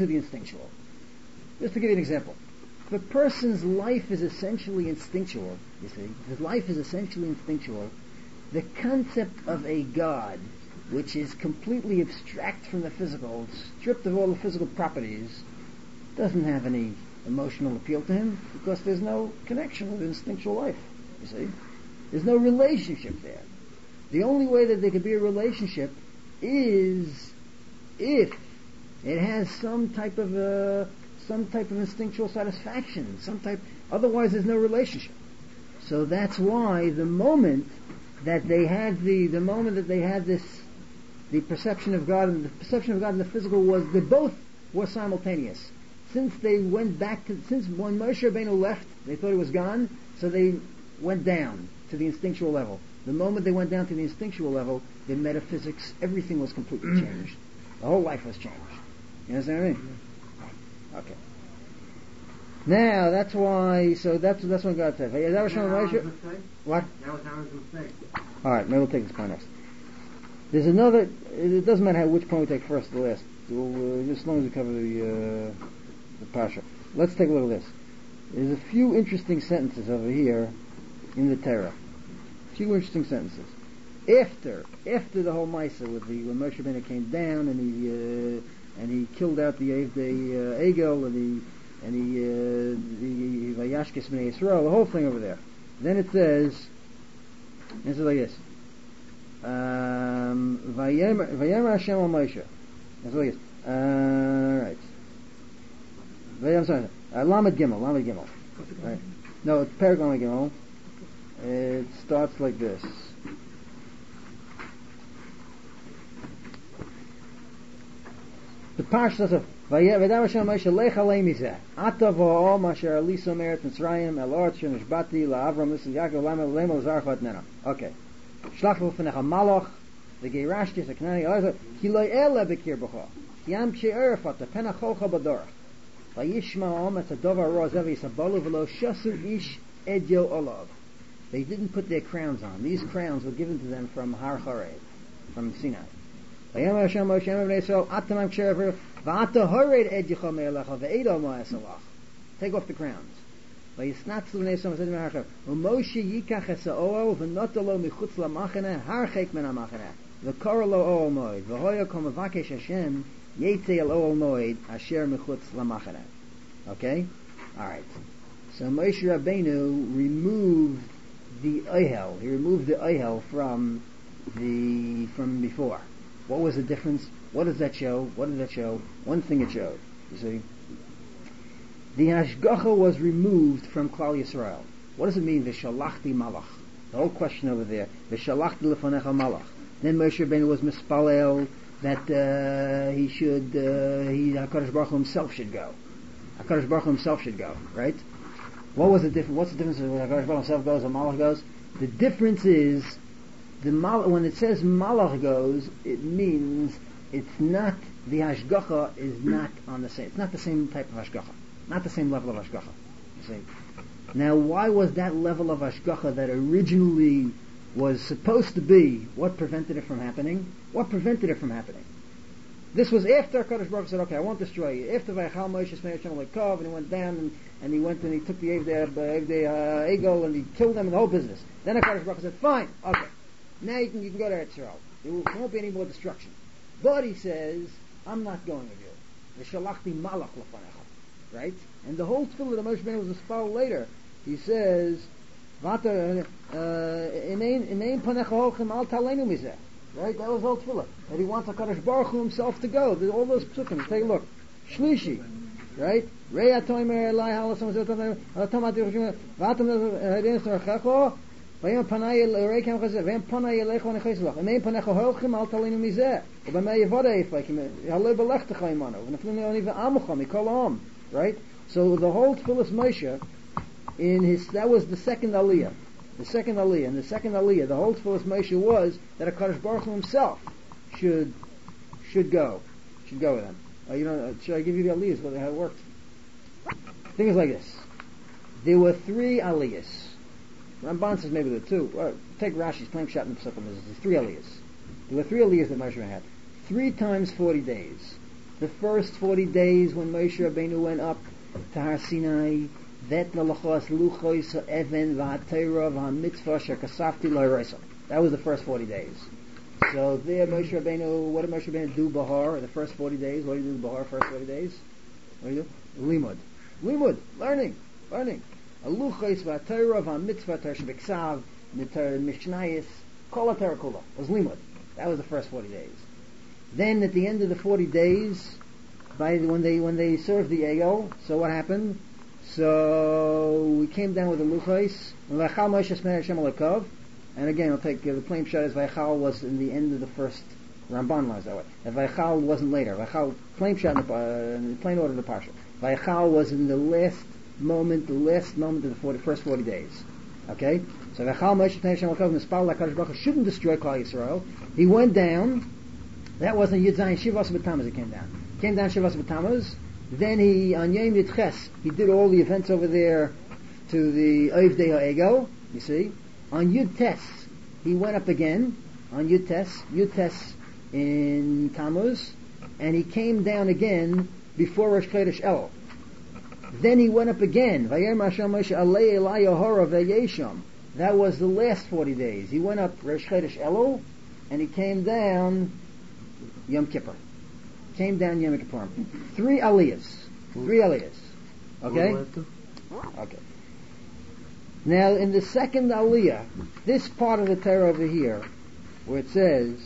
Just to give you an example. If a person's life is essentially instinctual, you see, his life is essentially instinctual, the concept of a God, which is completely abstract from the physical, stripped of all the physical properties, doesn't have any emotional appeal to him because there's no connection with instinctual life, you see. There's no relationship there. The only way that there could be a relationship is if it has some type of instinctual satisfaction, otherwise there's no relationship. So that's why the moment that they had the perception of God and the perception of God in the physical they both were simultaneous. Since when Moshe Rabbeinu left, they thought he was gone, so they went down to the instinctual level. The moment they went down to the instinctual level, the metaphysics, everything was completely changed. The whole life was changed. You understand what I mean? Okay. Now, that's why, so that's what God said. Is that what? That was Aaron's mistake. Alright, maybe we'll take this point next. There's another, it doesn't matter which point we take first or last. Just as long as we cover the Pasha. Let's take a look at this. There's a few interesting sentences over here in the Torah. Few interesting sentences. After the whole Maisa when Moshe Rabbeinu came down and he killed out the Egel and he Vayashkes Bnei Yisrael, the whole thing over there. Then it says like this. Vayemer Hashem al Moshe. That's like this. Right. I'm sorry. Lamed Gimel. Right. No, it's Perek Lamed Gimel. It starts like this. The Parsha says, "Vayedam Hashem Moshe lech alei mizeh, ata v'o masher aliso meret Mitzrayim el oretz shenishbati la'Avram l'Yitzchak Yaakov l'Abraham l'Zarach v'atnena." Okay. Shlach v'fnecha malach v'geirashti seknani ki lo ele bekir b'cha ki am she'erfat penacholcha b'dorach v'yishma om et hadavar rozev yisabalu v'lo shasu ish edyo olav. They didn't put their crowns on. These crowns were given to them from Har Chorev. from Sinai. Vayam Hashem Moshe Bnei Yisrael Atam Kshever V'ata Hored Ed Yichom Me'elecha Ve'edo Mo'esalach. Take off the crowns. Vayisnatzlu Bnei Yisrael Said Merachar U'Moshe Yikach Es Ha'oel V'notalo Michutz LaMachane Harchek Min HaMachane V'Kor Lo Oel Moed V'Hoya Kol Mevakesh Hashem Yetzei El Oel Moed Asher Michutz LaMachane. Okay? Alright. So Moshe Rabbeinu removed the Ohel. He removed the Ohel from before. What was the difference? What does that show? What did that show? One thing it showed. You see? The Hashgacha was removed from Klal Yisrael. What does it mean? V'shalachti malach. The whole question over there. V'shalachti lefanecha malach. Then Moshe Rabbeinu was mispalel that HaKadosh Baruch Hu himself should go. HaKadosh Baruch Hu himself should go. Right? What was the difference? What's the difference when HaKadosh Baruch Hu himself goes and Malach goes? The difference is when it says Malach goes, it means it's not, the Hashgacha is not on the same, it's not the same type of Hashgacha, not the same level of Hashgacha. You see? Now, why was that level of Hashgacha that originally was supposed to be, what prevented it from happening? What prevented it from happening? This was after HaKadosh Baruch Hu said, okay, I won't destroy you. After Vayachal Moshe Shnei Hashem Lekov, and he went down and he went and he took the Evdei Egel and he killed them and the whole business. Then HaKadosh Baruch Hu said, fine, okay. Now you can go to Eretz Yisrael. There won't be any more destruction. But he says, I'm not going with you. V'shalachti malach lefanecha. Right? And the whole tefillah that Moshe Rabbeinu was spelled later, he says, Vata inein panecha holchem al talenu mizeh. Right? That was the whole tefillah. That he wants HaKadosh Baruch Hu himself to go. All those psukim. Take a look. Shlishi. Right? Rei atoimer elai halasam zetam atam adirchim vatam hedin sarchecho. Vayam panay reikem chazeh. Vayam panay elecho necheslach. Inein panecha holchem al talenu mizeh. Ubamei yavoda efaikim. Halei belechtacha imanu. V'neflinu oniva amucha mikol am. Right? So the whole tefillas Moshe, that was the second aliyah. The second aliyah. And the second aliyah, the whole tefillas Moshe was that HaKadosh Baruch Hu himself should go with him. Should I give you the aliyahs, how it worked? Things like this. There were 3 aliyahs. Ramban says maybe there were 2. Take Rashi's plain shot in the Pesachim. There's 3 aliyahs. There were 3 aliyahs that Moshe had. 3 times 40 days. The first 40 days when Moshe Rabbeinu went up to Har Sinai, that was the first 40 days. So there Moshe Rabbeinu, what did Moshe Rabbeinu do Bahar the first 40 days? What did he do Bahar first 40 days? What did he do? Limud. Learning. Aluchos v'atayra v'amitzvah tar shebeksav mitar mishnayis kol atayra kula. It was limud. That was the first 40 days. Then at the end of the 40 days, when they served the egel, so what happened? So we came down with the luchos. Vayachal Moshe Shnei Hashem Lekov. And again, I'll take the plain shot as Vayachal was in the end of the first Ramban lines that way. And Vayachal wasn't later. Vayachal plain shot in the plain order of the parsha. Vayachal was in the last moment of the first 40 days. Okay, so Vayachal Moshe Shnei Hashem Lekov Mispal HaKadosh Baruch Hu shouldn't destroy Klal Yisrael. He went down. That wasn't Yud Zayin Shivas B'Tammuz. He came down. Shivas B'Tammuz. Then he, on Yom Yitches, he did all the events over there to the Ovdei HaEgel, you see. On Yud Tes, he went up again, on Yud Tes in Tammuz, and he came down again before Rosh Chodesh Elul. Then he went up again, Vayem Hashem Moshe Alei Elai Yahora Vayesham. That was the last 40 days. He went up Rosh Chodesh Elul, and he came down Yom Kippur. Came down Yom Kippur. 3 aliyahs. Okay? Okay. Now, in the second aliyah, this part of the Torah over here, where it says,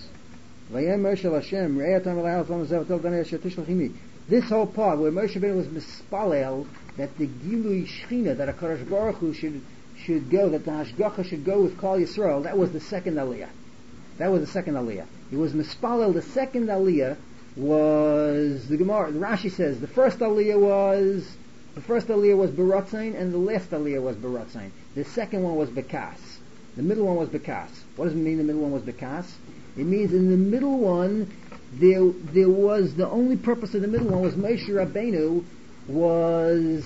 this whole part, where Moshe Rabbeinu was mispalel, that the Gilui Shechina, that HaKadosh Baruch Hu should go, that the Hashgacha should go with Klal Yisrael, that was the second aliyah. He was mispalel. The second aliyah was the Gemara. Rashi says the first aliyah was Baratzain, and the last aliyah was Baratzain. The second one was Bekas. The middle one was Bekas. What does it mean? The middle one was Bekas. It means in the middle one there was the only purpose of the middle one was Moshe Rabbeinu was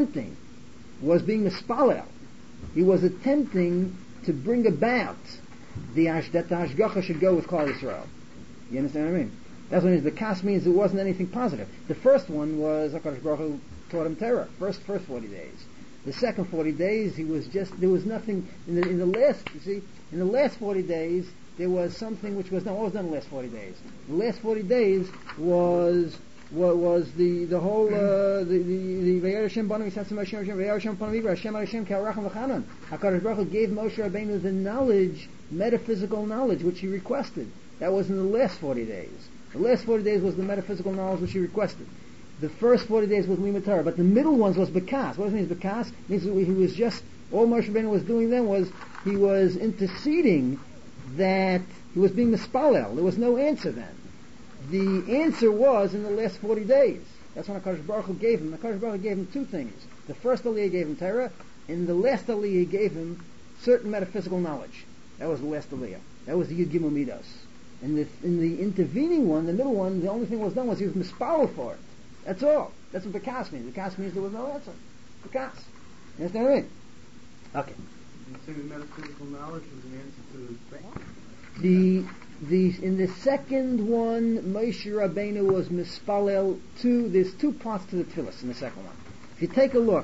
being mispalel. He was attempting to bring about that the hashgacha should go with Klal Yisrael. You understand what I mean? That's what it means. The kas means it wasn't anything positive. The first one was HaKadosh Baruch Hu taught him Torah. First 40 days. The second 40 days, there was nothing, in the last 40 days, there was something which was, what was done in the last 40 days? The last 40 days was the whole, the Vayar Hashem Banu Yisasim Hashem Vayar Hashem Panu Vibra Hashem Hashem Ka'aracham V'chanan. HaKadosh Baruch Hu gave Moshe Rabbeinu the knowledge, metaphysical knowledge, which he requested. That was in the last 40 days. The last 40 days was the metaphysical knowledge which he requested. The first 40 days was Limud Torah, but the middle ones was Bekas. What does it mean, Bekas? It means that he was just, all Moshe Rabbeinu was doing then was, he was interceding that he was being mispalel. There was no answer then. The answer was in the last 40 days. That's when HaKadosh Baruch Hu gave him. HaKadosh Baruch Hu gave him two things. The first Aliyah gave him Torah, and the last Aliyah gave him certain metaphysical knowledge. That was the last Aliyah. That was the Yud Gimel Midos. In the intervening one, the middle one, the only thing that was done was he was mispalel for it. That's all. That's what Bekas means. Bekas means there was no answer. Bekas. You understand what I mean? Okay. You say the metaphysical knowledge was an answer to in the second one, Moshe Rabbeinu was mispalel there's two parts to the tefillas in the second one. If you take a look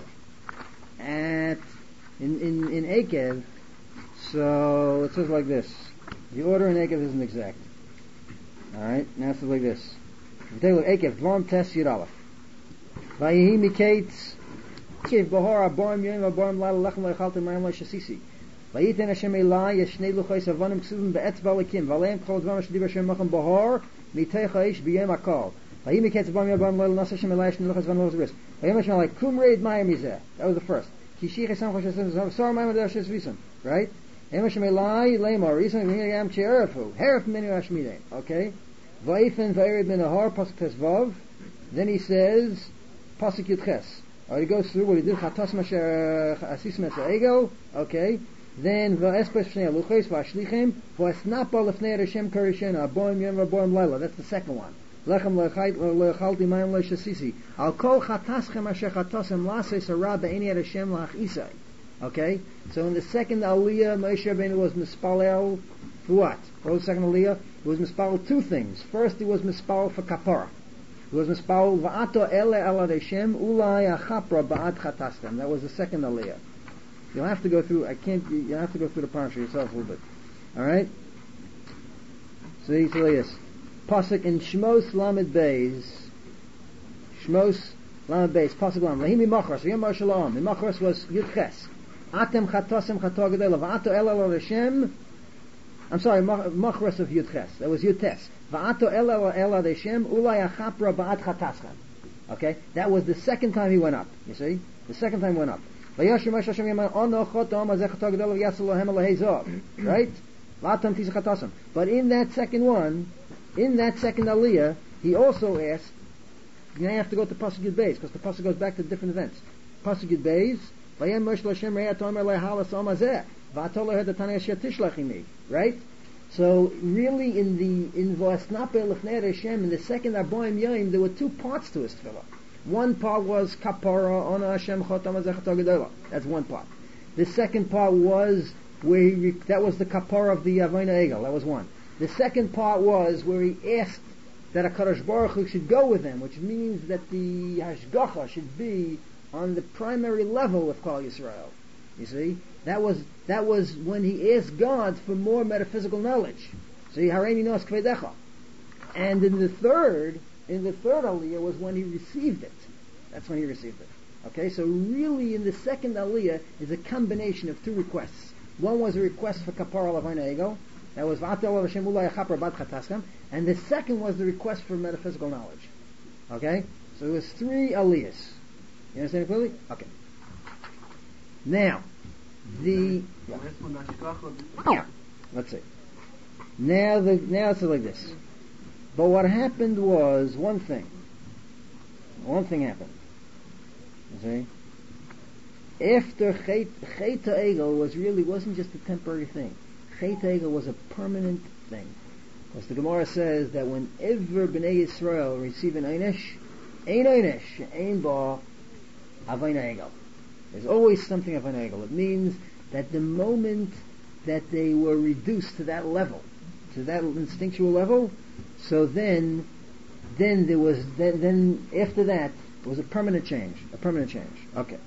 at in Ekev, so it says like this. The order in Ekev isn't exact. Alright, now it says like this. If you take a look, Ekev, Dvarim Tes Yud Aleph. Vayehi Miketz Kiv Bahar Aborim Yom Aborim Lala Lechem Leichaltem Mayim Leishasisi. Vayiten Hashem Elai Yeshnei Luchos Avanim Ksuvim Be'etzva Lekim Valeim Kol Dvarim Shediv Hashem Machem Bahar Mitei Chayish B'Yom HaKol. Vayehi Miketz Aborim Yom Aborim Lala Nas Hashem Elai Yeshnei Luchos Avanim Lozris. Vayim Hashem Elai Kum Reid Mayim Mizeh. That was the first. Kishich Esam Chosh Esam Sar Mayim Adar Shes Visam. Right? Vayim Hashem Elai Leimar Yisam V'Yam Che'erafu Heref Menu Hashmidei. Okay? Vayfen Vayred Ben Ahar Pasuk Tes Vav. Then he says Pasuk Yud Ches. He goes through what he did. Chatos Masher Asis Mesar Ego. Okay. Then Va'espes Shnei Aluches Va'ashlichem Va'esnapa Lefnei Hashem Karishena Aboim Yom Aboim Laila. That's the second one. Lechem Lechalti Mayim Leishasisi Al Kol Chataschem Asher Chatosem Lasei Sarah Be'eni Ad Hashem Lach'isai. Okay. So in the second Aliyah, Moshe Rabbeinu was mispalel for what? What was the second Aliyah? He was mispalel two things. First, he was mispalel for kapara. He was mispalel va'ato ele alad Hashem ulai achapra ba'ad chatastem. That was the second Aliyah. You'll have to go through. You'll have to go through the parasha yourself a little bit. All right. So he says, pasuk in Shmos Lamed Beis. Shmos Lamed Beis. Pasuk Lamed. Lahimi Machras. Yom Shalom. The Machras was Yud Ches. Atem Chatosem Chator Gedel Va'ato el alad Hashem. I'm sorry, Machras of Yud Ches. That was Yud Tes. Va'ato el alad Hashem ulai achapra ba'ad chataschem. Okay, that was the second time he went up. You see, the second time he went up. Right? But in that second one, in that second aliyah, he also asked, you have to go to Pasuk Yud Beis, because the Pasuk goes back to different events. Pasuk Yud Beis, right? So really in V'asnape Lefnei Hashem, in the second Arboim Yom, there were two parts to his tefillah. One part was kapara on Hashem chotam azechat gedola. That's one part. The second part was where that was the kapara of the Avodah Egel. That was one. The second part was where he asked that HaKadosh Baruch Hu should go with him, which means that the hashgacha should be on the primary level of Klal Yisrael. You see, that was when he asked God for more metaphysical knowledge. See, Hareini Nos Kvedecha. And in the third aliyah was when he received it. That's when he received it. Okay, so really in the second aliyah is a combination of two requests. One was a request for kapara lavayna ego. That was v'atel Hashem ulai achapra bad chataskam. And the second was the request for metaphysical knowledge. Okay, so it was three aliyahs. You understand it clearly? Okay. Now, let's see. Now it's like this. But what happened was one thing. One thing happened. You see? After Chet HaEgel wasn't just a temporary thing. Chet HaEgel was a permanent thing. Because the Gemara says that whenever Bnei Yisrael receive an Einesh, Ein Ba Avayna Egel. There's always something of an Egel. It means that the moment that they were reduced to that level, to that instinctual level. So then there was, then after that, it was a permanent change. Okay.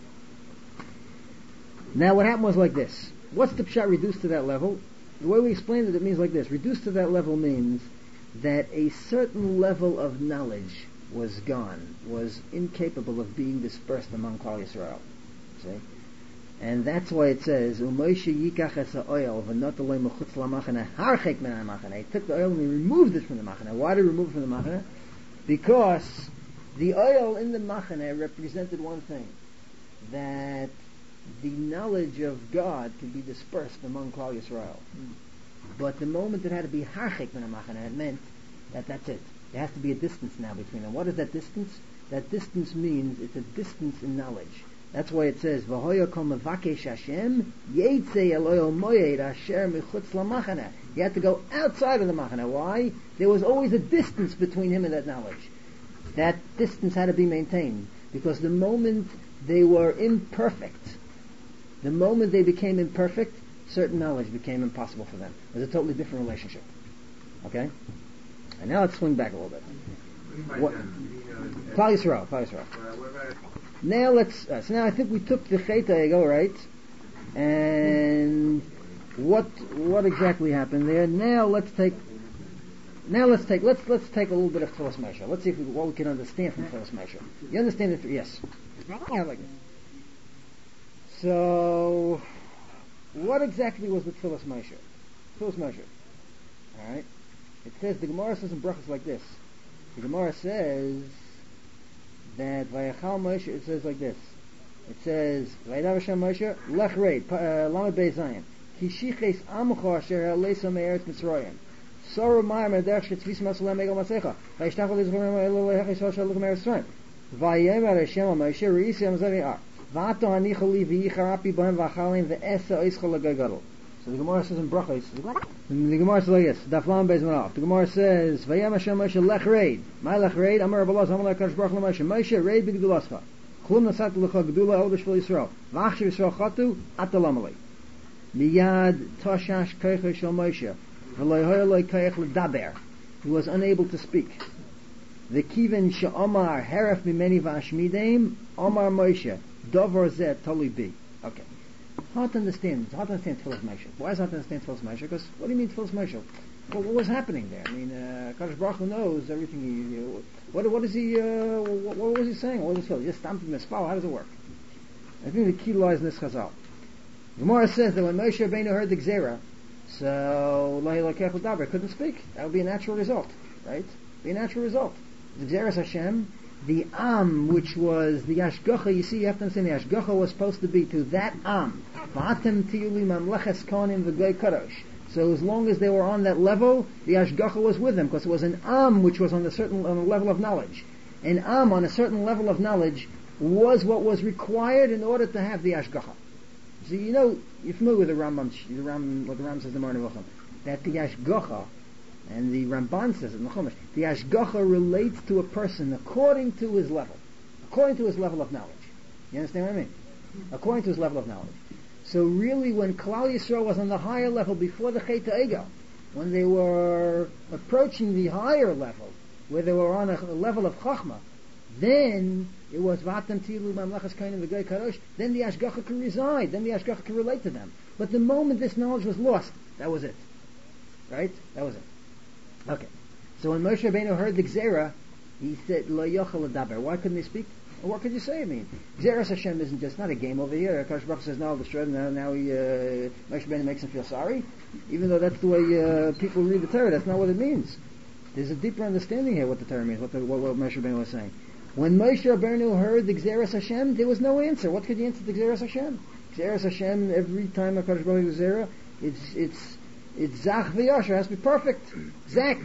Now what happened was like this. What's the pshat reduced to that level? The way we explained it means like this. Reduced to that level means that a certain level of knowledge was gone, was incapable of being dispersed among Klal Yisrael. See? And that's why it says, U'Moshe yikach es ha'oil v'not aloi mechutz lamachane harchek min ha'machane. He took the oil and he removed it from the machane. Why did he remove it from the machane? Because the oil in the machane represented one thing, that the knowledge of God could be dispersed among Klal Yisrael. But the moment it had to be harchek min ha'machane, it meant that that's it. There has to be a distance now between them. What is that distance? That distance means it's a distance in knowledge. That's why it says, "V'hoya kol mevakesh Hashem yeitzei eloyo moyed asher michutz lamachane." He had to go outside of the machane. Why? There was always a distance between him and that knowledge. That distance had to be maintained because the moment they were imperfect, the moment they became imperfect, certain knowledge became impossible for them. It was a totally different relationship. Okay. And now let's swing back a little bit. Klal Yisrael. Now so now I think we took the Chet HaEgel, right? And what exactly happened there? Let's take a little bit of Tfilas Moshe. Let's see what we can understand from Tfilas Moshe. You understand it? Yes. I like this. So, what exactly was the Tfilas Moshe? All right. It says, the Gemara says in Brachos like this. The Gemara says that Vayachal Moshe, it says like this. It says, Vayidav Hashem Moshe, Lech Reid, Lamed Beis Zayin, Ki Shiches Amcha Asher Ha'leisa Me'eretz Mitzrayim, Soru Ma'ar Me'derech Shetzvis Masulem Egel Matzecha, Vayishtachol Yizchol Elo Lehech Yisrael Shaluk Me'eretz Mitzrayim, Vayemer Hashem Moshe, Reisi Amzavi Ar, Vato Hanicha Li V'yicharapi Bohem V'achalim V'esa Oischol L'Gagadol. So the Gemara says in Brachos, the Gemara says like this, Daf Lam Beis Manaf. The Gemara says, Vayam Hashem Moshe Lech Reid. My Lech Reid, Amar Rabbalos, Amar Lekadosh Baruch Hu Moshe. Moshe Reid B'Gedulascha. Klum Nasat L'cha Gedula El B'Shvil Yisrael. V'achshiv Yisrael Chatu, Ata Lamalei. Miyad Toshash Koicha Shel Moshe. V'loi Hoya Loi Koich L'daber. He was unable to speak. V'kiven She'omar Heref Mimeni V'ashmideim, Omar Moshe. Dovar Zeh Toli Bi. Okay. It's hard to understand Tfilas Moshe. Why is it hard to understand Tfilas Moshe? Because what do you mean Tfilas Moshe? Well, what was happening there? I mean, Kadosh Baruch Hu knows everything. What is he? What was he saying? What was he saying? Just stamped him in spell. How does it work? I think the key lies in this Chazal. The Gemara says that when Moshe Rabbeinu heard the Gzera, so Lo Hilokech L'daber couldn't speak. That would be a natural result, right? Be a natural result. The Gzeras Hashem. The which was the Ashgacha, you see, you have to understand, the Ashgacha was supposed to be to that V'atem tiyuli mamleches kohanim v'goy kadosh. So as long as they were on that level, the Ashgacha was with them, because it was an which was on a level of knowledge. An on a certain level of knowledge was what was required in order to have the Ashgacha. So you're familiar with the Rambam, what the Rambam says in the Morning V'cham, that the Ashgacha, and the Ramban says it in the Chumash, the Ashgacha relates to a person according to his level of knowledge. You understand what I mean? According to his level of knowledge. So really, when Klal Yisrael was on the higher level before the Chet HaEgel, when they were approaching the higher level, where they were on a level of Chachma, then it was Vatam Tilu Mamlechas Kohanim V'Goy Kadosh. Then the Ashgacha could reside. Then the Ashgacha could relate to them. But the moment this knowledge was lost, that was it. Right? That was it. Okay. So when Moshe Rabbeinu heard the Gzera, he said, Lo yochel l'daber. Why couldn't he speak? Well, what could you say? I mean, Gzeras Hashem isn't just not a game over here. Kadosh Baruch says, no, destroy them. Now Moshe Rabbeinu makes him feel sorry. Even though that's the way people read the Torah, that's not what it means. There's a deeper understanding here what the Torah means, what Moshe Rabbeinu was saying. When Moshe Rabbeinu heard the Gzeras Hashem, there was no answer. What could you answer to Gzeras Hashem? Gzeras Hashem, every time a Kadosh Baruch Hu Gzera, it's Zach v'Yasher, has to be perfect. Zakt.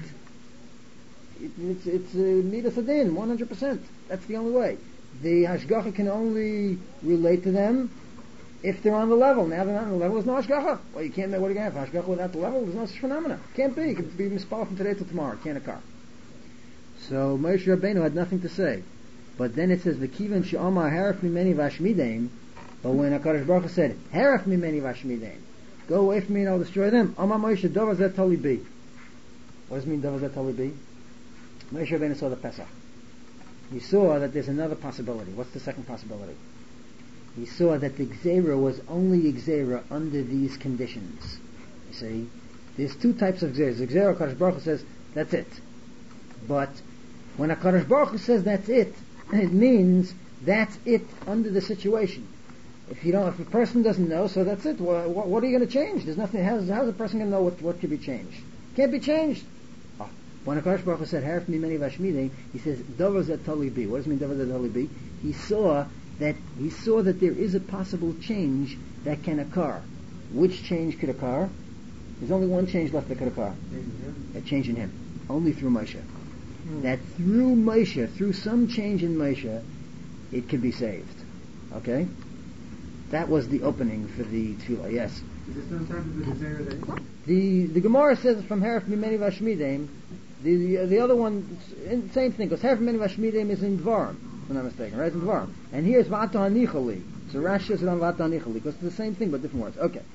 It's Midas Adin, 100%. That's the only way. The Hashgacha can only relate to them if they're on the level. Now they're not on the level, there's no Hashgacha. Well, you can't make, what are you going to have? Hashgacha without the level? There's no such phenomena. Can't be. It can be mispal from today till tomorrow. It can't occur. So Moshe Rabbeinu had nothing to say. But then it says, V'kivan she'omar haraf mimeni v'ashmideim. But when HaKadosh Baruch Hu said, haraf mimeni v'ashmideim, Go away from me and I'll destroy them. Amar Moshe, Davar Zeh Tali Bi. What does it mean, Davar Zeh Tali Bi? Moshe Rabbeinu saw the Pesach. He saw that there's another possibility. What's the second possibility? He saw that the Gzeira was only Gzeira under these conditions. You see? There's two types of Gzeira. The Gzeira, HaKadosh Baruch Hu says, that's it. But when HaKadosh Baruch Hu says that's it means that's it under the situation. If a person doesn't know, so that's it. What are you going to change? There's nothing. How's a person going to know what can be changed? Can't be changed. When HaKadosh Baruch Hu said, Harif Mimeni Vashmidim, he says, Davar Zeh Tali Bi. What does it mean, Davar Zeh Tali Bi? He saw that there is a possible change that can occur. Which change could occur? There's only one change left that could occur. A change in him. Only through Moshe. That through Moshe, through some change in Moshe, it can be saved. Okay? That was the opening for the tefillah, yes. Is this sometimes the Gzeira that... The Gemara says from Harif Mimeni Vashmidim. The other one, same thing, because Harif Mimeni Vashmidim is in Dvarim, if I'm not mistaken, right? It's in Dvarim. And here's Vata Hanichali. So Rashi says it on Vata Hanichali, because it's the same thing but different words. Okay.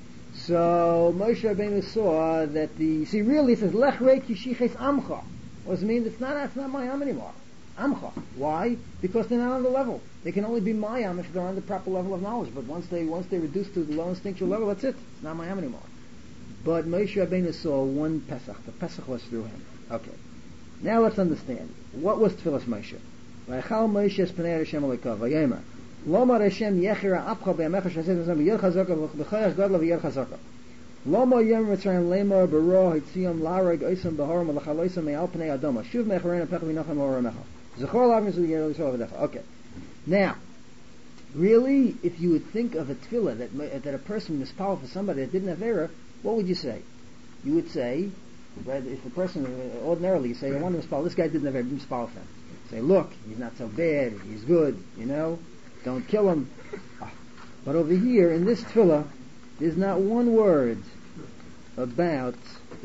So Moshe Rabbeinu saw that really it says Lech Reik Yishiches Amcha. What does it mean? It's not my Am anymore. Amcha. Why? Because they're not on the level. They can only be my Am if they're on the proper level of knowledge. But once they reduce to the low instinctual level, that's it. It's not my Am anymore. But Moshe Rabbeinu saw one Pesach. The Pesach was through him. Okay. Now let's understand. What was Tfilas Moshe? Vaychal Moshe es Pnei Hashem Elokav. Vayemer. Lomar Hashem yechira apcha be'amecha shaseh v'zem v'yer chazaka v'chayach gadla v'yer chazaka. Lomar yem mitzrayim lemar b'ro hitziyam larag oisam b'horam v'lachaloisam me'al pnei adama. Shuv mecharein apech v'nochem oramecha. Zechor lavim zu yer l'sol v'decha. Okay. Now, really, if you would think of a tefillah that a person mispal for somebody that didn't have error, what would you say? You would say, right, if a person, ordinarily, you say, I want to mispal, this guy didn't have error, mispal for him. Say, look, he's not so bad, he's good, don't kill him. But over here, in this tefillah, there's not one word about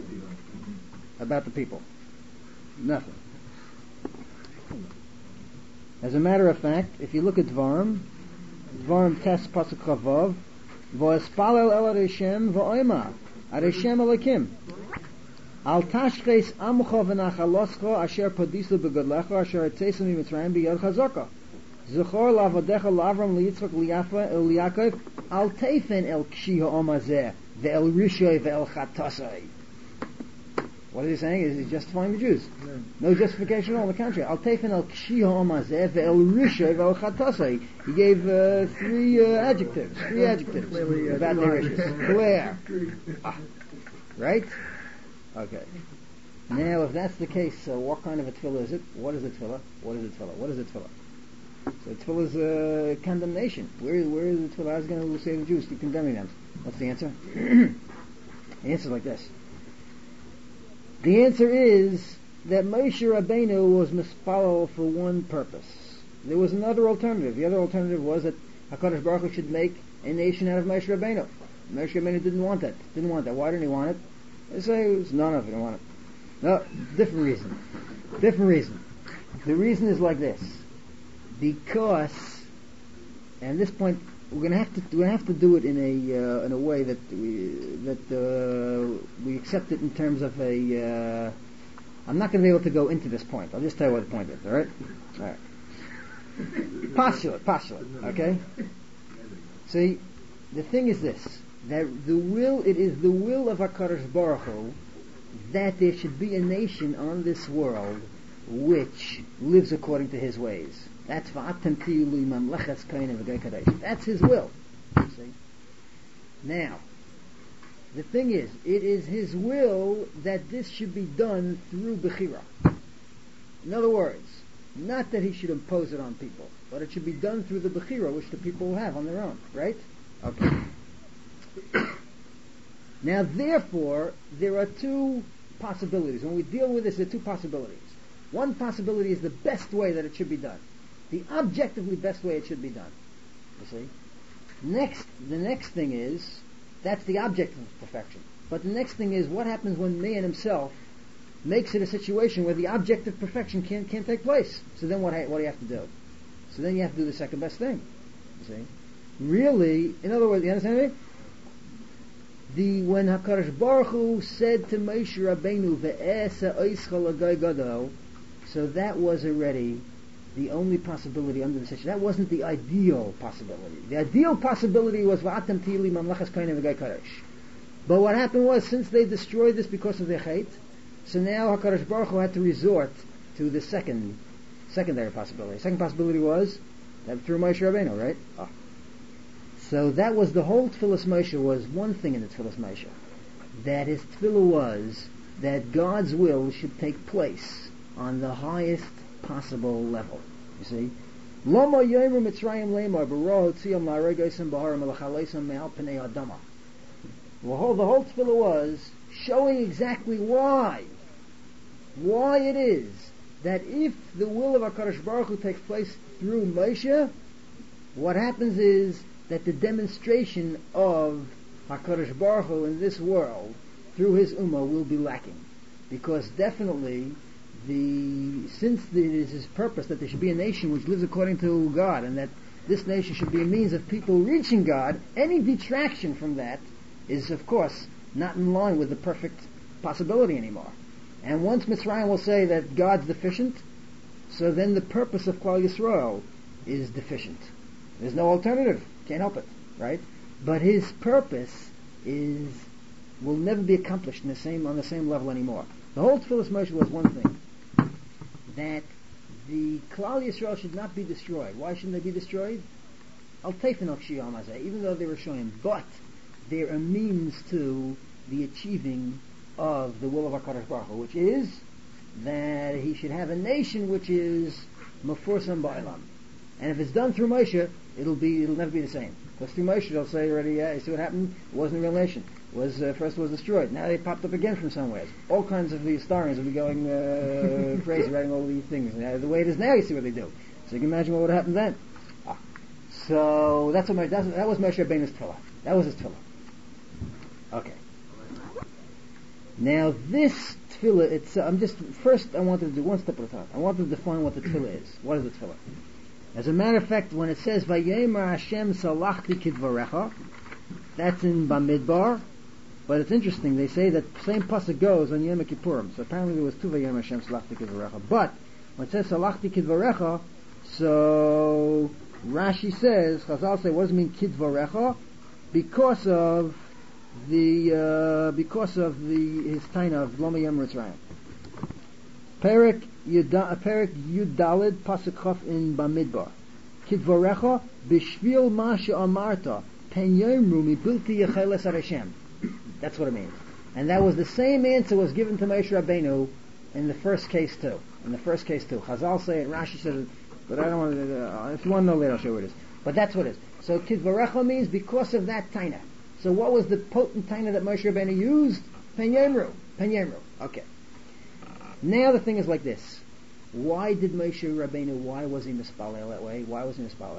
the people. Nothing. As a matter of fact, if you look at Dvarim Tes Pasuk Chavav, V'espalel el Hashem v'oima, Hashem Elokim. Al tashches amcha v'nachaloscha asher podisu begodlecha asher etzesu mitzrayim b'yad chazaka. Zechor la'avodecha la'avram liyitzchak li'Yaakov al teifen el kshi ha'omazeh ve'el rishoy ve'el chatasai. What is he saying? Is he justifying the Jews? No justification at all. On the contrary. Al teifen el kshi ha'omazeh ve'el rishoy ve'el chatasai. He gave three adjectives about their riches. Clear. Right? Okay. Now, if that's the case, what kind of a tefillah is it? What is a tefillah? What is a tefillah? What is a tefillah? So tefillah is condemnation. Where is the tefillah? I was going to say the Jews, keep condemning them. What's the answer? The answer is like this. The answer is that Moshe Rabbeinu was mispalel for one purpose. There was another alternative. The other alternative was that HaKadosh Baruch Hu should make a nation out of Moshe Rabbeinu. Moshe Rabbeinu didn't want that. Why didn't he want it? They say it was none of it. I want it. No, different reason. The reason is like this. Because, and at this point, we're going to have to do it in a way that we accept it in terms of a. I'm not going to be able to go into this point. I'll just tell you what the point is. All right. Postulate. Okay. See, the thing is this. That it is the will of HaKadosh Baruch Hu that there should be a nation on this world which lives according to His ways. That's That's His will. See? Now, the thing is, it is His will that this should be done through Bechira. In other words, not that He should impose it on people, but it should be done through the Bechira, which the people will have on their own, right? Okay. Now, therefore, there are two possibilities. When we deal with this, there are two possibilities. One possibility is the best way that it should be done. The objectively best way it should be done. You see? The next thing is, that's the objective perfection. But the next thing is, what happens when man himself makes it a situation where the objective perfection can't take place? So then what do you have to do? So then you have to do the second best thing. You see? Really, in other words, you understand me? when HaKadosh Baruch Hu said to Moshe Rabbeinu, Ve'esa oischa l'gai gadol, so that was already the only possibility under the situation. That wasn't the ideal possibility. The ideal possibility was V'atem tili mamlachas kohanim v'gai kadosh. But what happened was, since they destroyed this because of their hate, so now HaKadosh Baruch Hu had to resort to the secondary possibility. The second possibility was that through Moshe Rabbeinu, right? Oh. So that was the whole Tfilas Moshe, was one thing in the Tfilas Moshe. That his Tfilah was that God's will should take place on the highest possible level. You see? Lama yomer Mitzrayim lemar b'roh tziyam la'aregosim b'harim elachalesim me'al pnei adama. The whole Tfilah was showing exactly why it is that if the will of HaKadosh Baruch Hu takes place through Moshe, what happens is that the demonstration of HaKadosh Baruch Hu in this world through his Ummah will be lacking. Because definitely, since it is his purpose that there should be a nation which lives according to God, and that this nation should be a means of people reaching God, any detraction from that is, of course, not in line with the perfect possibility anymore. And once Mitzrayim will say that God's deficient, so then the purpose of Klal Yisrael is deficient. There's no alternative. Can't help it, right? But his purpose will never be accomplished on the same level anymore. The whole Tfilas Moshe was one thing, that the Klal Yisrael should not be destroyed. Why shouldn't they be destroyed? Even though they were showing, but they're a means to the achieving of the will of HaKadosh Baruch Hu, which is that he should have a nation which is Mefursam Ba'alam. And if it's done through Moshe, it'll never be the same. Because through Moshe they'll say already, yeah, you see what happened? It wasn't a real nation. First was destroyed. Now they popped up again from somewhere. All kinds of the historians will be going crazy writing all these things. Now, the way it is now, you see what they do. So you can imagine what would happen then. So that was Moshe Rabbeinu's Tfilah. That was his Tfilah. Okay. Now this Tfilah, I wanted to do one step at a time. I wanted to define what the Tfilah is. What is the Tfilah? As a matter of fact, when it says Vayemer Hashem Salachti Kidvarecha, that's in Bamidbar, but it's interesting. They say that the same pasuk goes on Yom Kippurim. So apparently there was two Vayemer Hashem Salachti Kidvarecha. But when it says Salachti Kidvarecha, so Rashi says, Chazal say, what does it mean Kidvarecha? Because of his taina of Loma Yom Mitzrayim. Perek Yud Daled pasuk Chaf in Bamidbar. Kidvarecha b'shvil ma she'amarta pen yomru mibilti yecheles Hashem. That's what it means. And that was the same answer was given to Moshe Rabbeinu in the first case too. Chazal say it, Rashi says it, but I don't want to. If you want to know later, I'll show you what it is. But that's what it is. So Kidvarecha means because of that taina. So what was the potent taina that Moshe Rabbeinu used? Pen yomru. Okay. Now the thing is like this. Why did Moshe Rabbeinu, why was he mispalel that way? Why?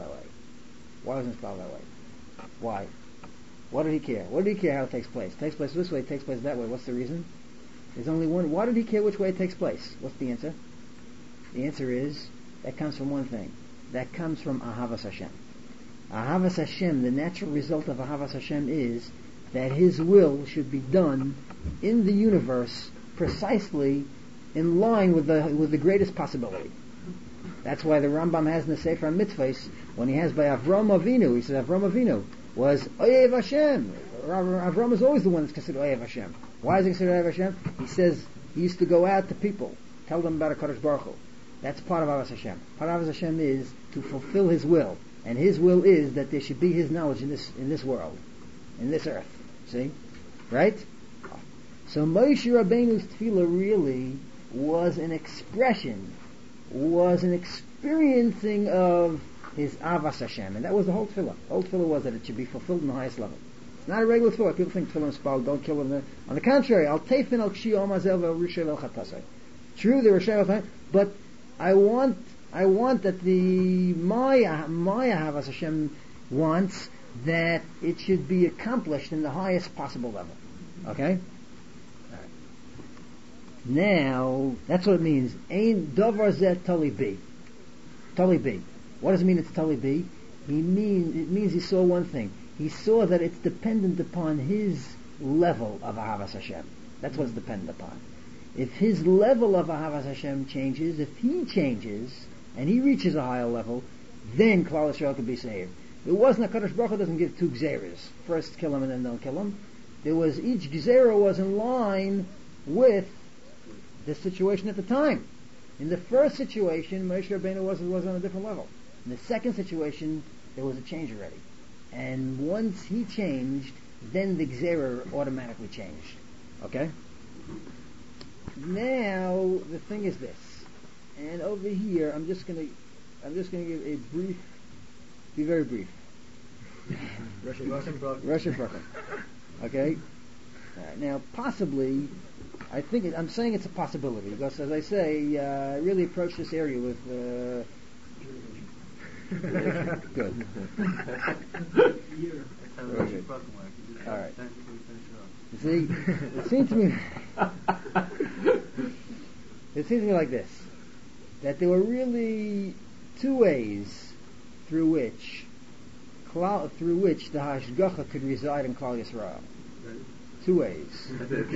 Why? What did he care? What did he care how it takes place? It takes place this way, it takes place that way. What's the reason? There's only one. Why did he care which way it takes place? What's the answer? The answer is, that comes from one thing. That comes from Ahavas Hashem. Ahavas Hashem, the natural result of Ahavas Hashem is that His will should be done in the universe precisely in line with the greatest possibility. That's why the Rambam has in the Sefer Mitzvahs, when he has by Avram Avinu, he says Avram Avinu was Oyev Hashem. Avram is always the one that's considered Oyev Hashem. Why is he considered Oyev Hashem? He says he used to go out to people, tell them about HaKadosh Baruch Hu. That's part of Avos Hashem. Part of Avos Hashem is to fulfill His will. And His will is that there should be His knowledge in this world, in this earth. See? Right? So Moshe Rabbeinu's tefillah really was an expression, was an experiencing of his Avas Hashem. And that was the whole tefillah. The whole tefillah was that it should be fulfilled in the highest level. It's not a regular tefillah. People think tefillah and spal, don't kill them. On the contrary, al teifin al kshi omazel vel rishay vel chatasai. True, there were shayla, but I want that my Ahavas Hashem wants that it should be accomplished in the highest possible level. Okay? Alright. Now, that's what it means. Ein davar zeh tali bi. Tali bi. What does it mean it's tali bi? It means he saw one thing. He saw that it's dependent upon his level of Ahavas Hashem. That's what it's dependent upon. If his level of Ahavas Hashem changes, if he changes, and he reaches a higher level, then Klal Yisrael could be saved. There wasn't a Kadosh Baruch Hu doesn't give two gzeras. First kill him and then don't kill him. There was, each gzera was in line with the situation at the time. In the first situation, Moshe Rabbeinu was on a different level. In the second situation, there was a change already. And once he changed, then the gzera automatically changed. Okay? Now, the thing is this. And over here, I'm just gonna give a brief, be very brief. Russian Bracha. Okay? Now, possibly, I'm saying it's a possibility, because as I say, I really approach this area with, good. Alright. You see, it seems to me like this, that there were really two ways through which the Hashgacha could reside in Klal Yisrael. Two ways.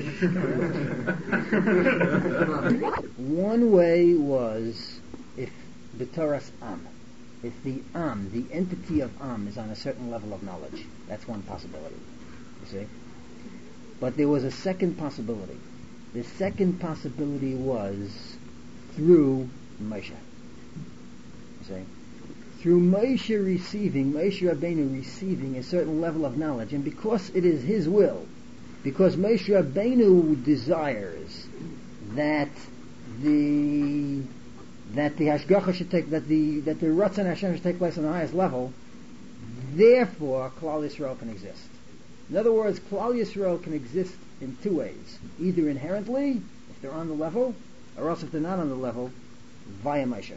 One way was if B'toras Am, if the entity of Am is on a certain level of knowledge. That's one possibility. You see? But there was a second possibility. The second possibility was through Moshe. You see? Through Moshe Rabbeinu receiving a certain level of knowledge, and because it is his will, because Moshe Rabbeinu desires that the Hashgacha should take, that the Ratzon Hashem should take place on the highest level, therefore Klal Yisrael can exist. In other words, Klal Yisrael can exist in two ways. Either inherently, if they're on the level, or else if they're not on the level, via Moshe.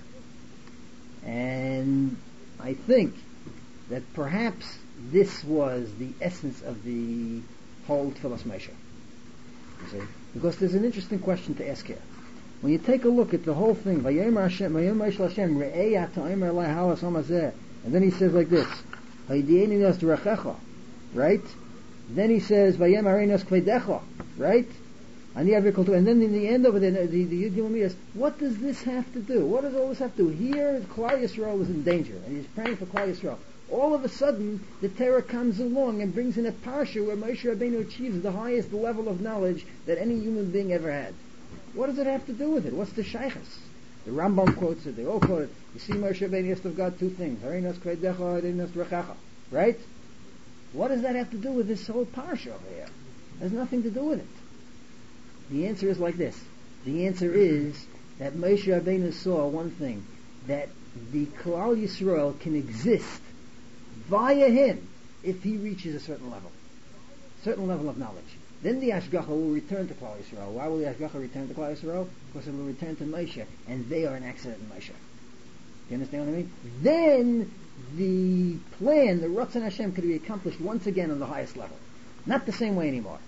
And I think that perhaps this was the essence of the whole Tfilas Moshe. You see? Because there's an interesting question to ask here. When you take a look at the whole thing, Vayomer Hashem, Vayomer Hashem, Re'ei ata omer elai halas hamazeh, and then he says like this, Haydieni nos d'rachecha, right? Then he says, Vayem arei nos kvedecha, right? And then in the end over there, the Yud Gimel Midas, what does this have to do? What does all this have to do? Here, Klal Yisrael is in danger, and he's praying for Klal Yisrael. All of a sudden, the Torah comes along and brings in a parsha where Moshe Rabbeinu achieves the highest level of knowledge that any human being ever had. What does it have to do with it? What's the shaychus? The Rambam quotes it, they all quote it. You see, Moshe Rabbeinu has to have got two things. Arei nos kvedecha, arei nos d'rachecha. Right? What does that have to do with this whole parsha over here? It has nothing to do with it. The answer is like this. The answer is that Moshe Rabbeinu saw one thing, that the Klal Yisrael can exist via him if he reaches a certain level of knowledge. Then the Hashgacha will return to Klal Yisrael. Why will the Hashgacha return to Klal Yisrael? Because it will return to Moshe, and they are an accident in Moshe. You understand what I mean? Then the plan, the Ratzon Hashem, could be accomplished once again on the highest level. Not the same way anymore.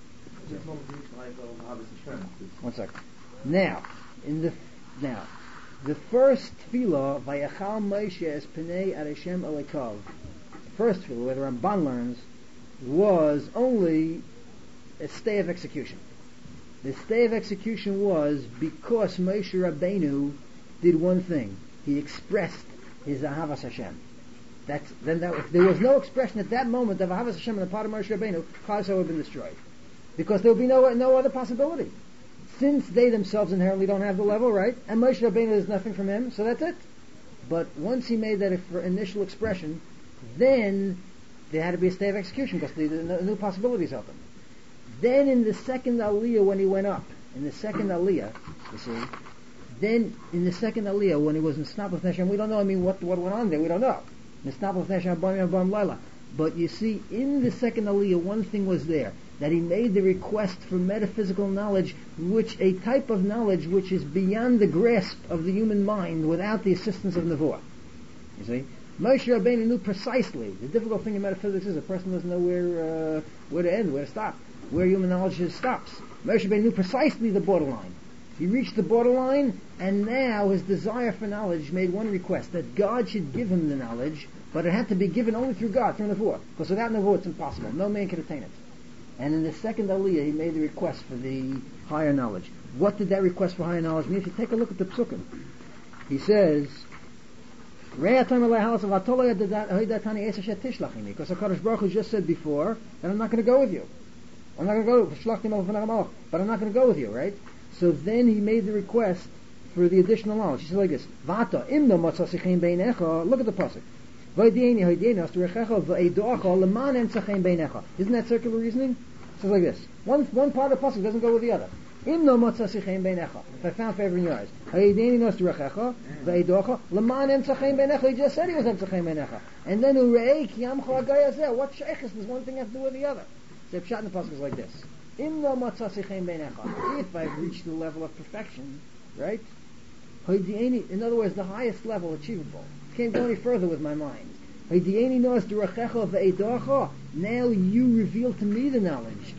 One second. Now, the first tefillah, Vayachal Moshe es Pnei ad Hashem Elikav, the first tefillah, where the Ramban learns, was only a stay of execution. The stay of execution was because Moshe Rabbeinu did one thing. He expressed his Ahavas Hashem. If there was no expression at that moment of Ahavas Hashem on the part of Moshe Rabbeinu, Klal Yisrael would have been destroyed. Because there would be no other possibility. Since they themselves inherently don't have the level, right? And Moshe Rabbeinu is nothing from him, so that's it. But once he made that initial expression, then there had to be a stay of execution because the new possibilities opened. Then in the second Aliyah when he went up, you see, then in the second Aliyah when he was in Snapos Neshem, we don't know, what went on there, we don't know. In Snapos Neshem, Abam Laila. But you see, in the second Aliyah, one thing was there, that he made the request for metaphysical knowledge, a type of knowledge which is beyond the grasp of the human mind without the assistance of Nevuah. You see? Moshe Rabbeinu knew precisely. The difficult thing in metaphysics is a person doesn't know where to end, where to stop, where human knowledge stops. Moshe Rabbeinu knew precisely the borderline. He reached the borderline, and now his desire for knowledge made one request, that God should give him the knowledge, but it had to be given only through God, through Nevuah. Because without Nevuah it's impossible. No man can attain it. And in the second aliyah, he made the request for the higher knowledge. What did that request for higher knowledge mean? If you take a look at the psukim, he says, because HaKadosh Baruch Hu just said before that I'm not going to go with you. I'm not going to go, but I'm not going to go with you, right? So then he made the request for the additional knowledge. He said like this, look at the pasuk. Isn't that circular reasoning? It says like this. One part of the pasuk doesn't go with the other. If I found favor in your eyes. He just said he was emtzachim beinecha. And then what sheikhs does one thing have to do with the other? So Pshat in the pasuk is like this. If I've reached the level of perfection, right? In other words, the highest level achievable. Can't go any further with my mind. Now you reveal to me the knowledge.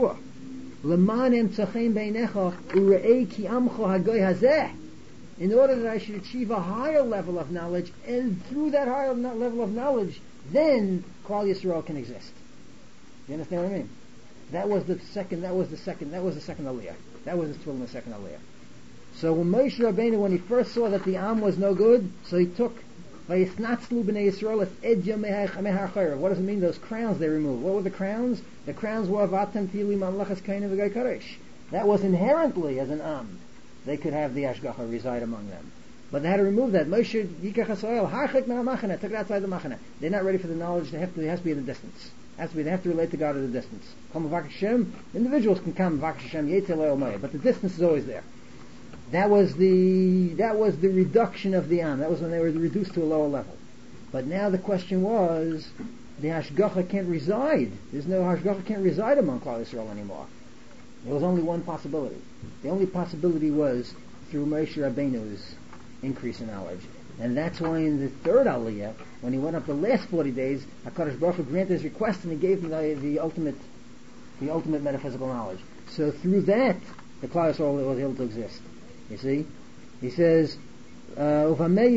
In order that I should achieve a higher level of knowledge, and through that higher level of knowledge, then Klal Yisrael can exist. You understand what I mean? That was the second aliyah. That was the tefillah in the second aliyah. So when Moshe Rabbeinu, when he first saw that the Am was no good, so he took Vayisnatzlu b'nei Yisrael es edya mehar chayra. What does it mean? Those crowns they removed. What were the crowns? The crowns were Vatem Tili Mamlachas Kaina v'Gai Karesh. That was inherently as an Am. They could have the Ashgacha reside among them. But they had to remove that. Moshe Yikach HaSoel Harchik Ma'amachana, took it outside the Machana. They're not ready for the knowledge. It has to be in the distance. They have to relate to God at a distance. Come Vak Hashem, individuals can come Vak Hashem Yetzel Olamaya, but the distance is always there. That was the reduction of the Am. That was when they were reduced to a lower level. But now the question was, the Hashgacha can't reside. Hashgacha can't reside among Klal Yisrael anymore. There was only one possibility. The only possibility was through Moshe Rabbeinu's increase in knowledge. And that's why in the third Aliyah, when he went up the last 40 days, HaKadosh Baruch Hu granted his request and he gave him the ultimate metaphysical knowledge. So through that, the Klal Yisrael was able to exist. You see? He says, says, "Ani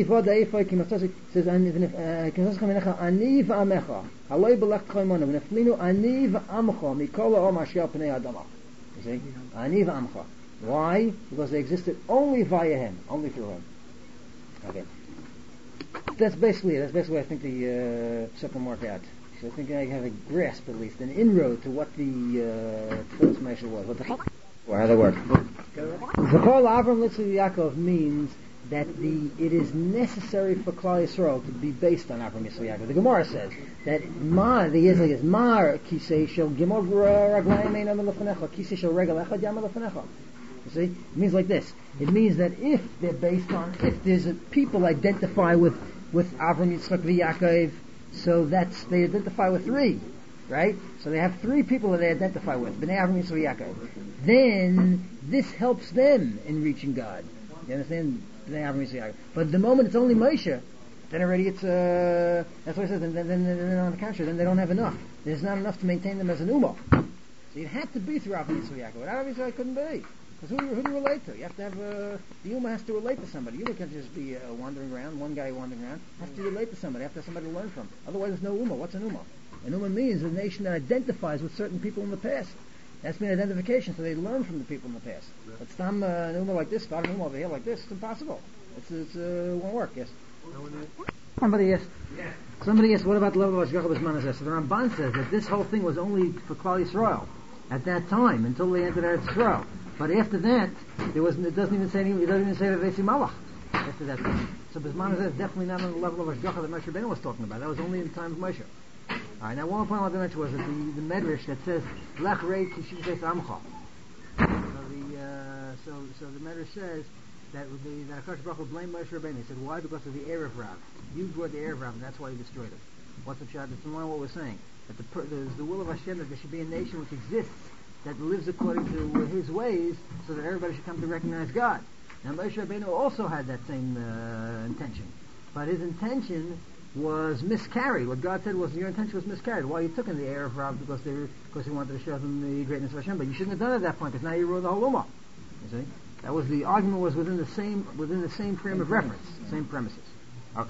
v'amecha, haloi belech tchoimonu, v'neflinu ani v'amcha, mikol ha'om asher pnei adama." You see? Ani v'amcha. Why? Because they existed only via him, only through him. Okay. That's basically I think the psukim work out. So I think I have a grasp, at least, an inroad to what the Tfilas Moshe was, or how they work. V'chol Avram Litzvi Yaakov means that it is necessary for Klal Yisrael to be based on Avram Yitzchak Yaakov. The Gemara says that the Yisrael is Mar Kisei Shel Gimor Raglayim Einam Lefanecha Kisei Shel Regel Echad Yam Lefanecha. You see, it means like this. It means that if there's a people identify with Avram Yitzchak Yaakov, so they identify with three, right? So they have three people that they identify with, Bnei Avram Yitzchak Yaakov. Then this helps them in reaching God. You understand? But the moment it's only Moshe, then already it's that's what it says. Then on the contrary, then they don't have enough. There's not enough to maintain them as an ummah. So it had to be through Avram Yitzchak Yaakov. Without Avram Yitzchak, it couldn't be. Because who do you relate to? You have to have the ummah has to relate to somebody. You can't just be wandering around. One guy wandering around has to relate to somebody. You have to have somebody to learn from. Otherwise, there's no ummah. What's an ummah? An ummah means a nation that identifies with certain people in the past. That's been identification, so they learn from the people in the past. But an ummah like this, start an ummah over here like this, it's impossible. It won't work. Yes. Somebody asked, what about the level of Hashgacha B'Zman Hazeh? So the Ramban says that this whole thing was only for Klal Yisrael at that time until they entered Eretz Yisrael. But after that, it doesn't even say that they see Malach after that time. So B'Zman Hazeh is definitely not on the level of Hashgacha that Moshe Rabbeinu was talking about. That was only in the time of Moshe. All right. Now, one point I want to mention was that the Medrash that says Lech Rei Kishiv Beis Amcha. So the Medrash says that HaKadosh Baruch Hu blamed Moshe Rabbeinu. He said, why? Because of the Erev Rav. You brought the Erev Rav, and that's why you destroyed it. What's the pshat? It's in line with what we're saying. That there's the will of Hashem that there should be a nation which exists, that lives according to His ways, so that everybody should come to recognize God. Now Moshe Rabbeinu also had that same intention. But his intention was miscarried. What God said was, your intention was miscarried. Why you took in the Erev Rav? Because He wanted to show them the greatness of Hashem. But you shouldn't have done it at that point, because now you ruined the whole Ummah. You see? That was the argument was within the same frame of reference, same premises. Okay.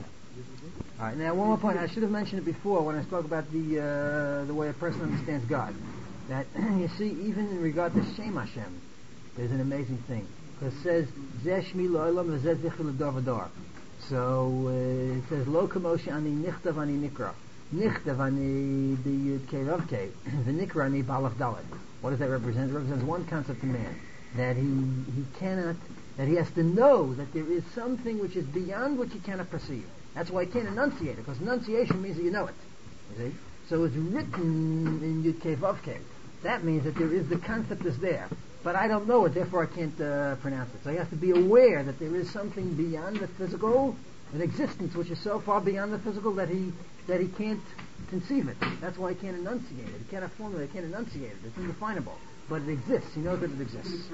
All right. Now, one more point. I should have mentioned it before when I spoke about the way a person understands God. that you see, even in regard to Shem Hashem, there's an amazing thing. Because it says, Zeh Shmi Lo'olam V'zeh Zichri L'dor V'dor. So it says, Lo Kamoshe Ani Nichtav Ani Nikra. Nichtav Ani B'Yud Kei Rav Kei. V'Nikra Ani B'Alaf Dalet. What does that represent? It represents one concept of man. That he cannot, that he has to know that there is something which is beyond what you cannot perceive. That's why he can't enunciate it, because enunciation means that you know it. You see? So it's written in Yud Kei Vav Kei. That means that there is, the concept is there. But I don't know it, therefore I can't pronounce it. So he has to be aware that there is something beyond the physical, an existence which is so far beyond the physical that he can't conceive it. That's why he can't enunciate it. He cannot formulate it, he can't enunciate it. It's indefinable. But it exists. He knows that it exists.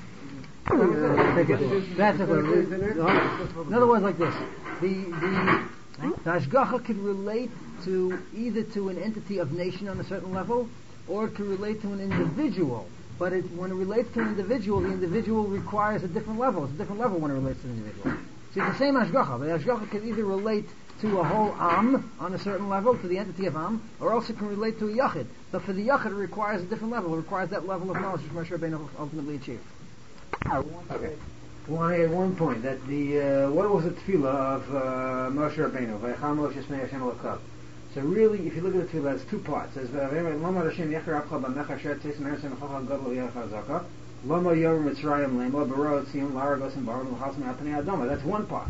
In other words, like this. The Hashgacha could relate to either to an entity of nation on a certain level, or it could relate to an individual. But when it relates to an individual, the individual requires a different level. It's a different level when it relates to an individual. See, it's the same Hashgacha. The Hashgacha can either relate to a whole Am on a certain level, to the entity of Am, or else it can relate to a Yachid. But for the Yachid, it requires a different level. It requires that level of knowledge which Moshe Rabbeinu ultimately achieved. Okay. I want to add one point, that what was the tefillah of Moshe Rabbeinu? Vaychal Moshe Shnei Hashem Elokav. So really, if you look at the tefillah, it's two parts. It says, Lama Hashem Yecher Abcha B'mecha Asher Tzeis Me'eretz Mechacha Gadol V'Yecha Zaka Lama Yor Mitzrayim Lema B'Ro Tzion Laragos and Baron L'Chas Me'Apnei Adama. That's one part.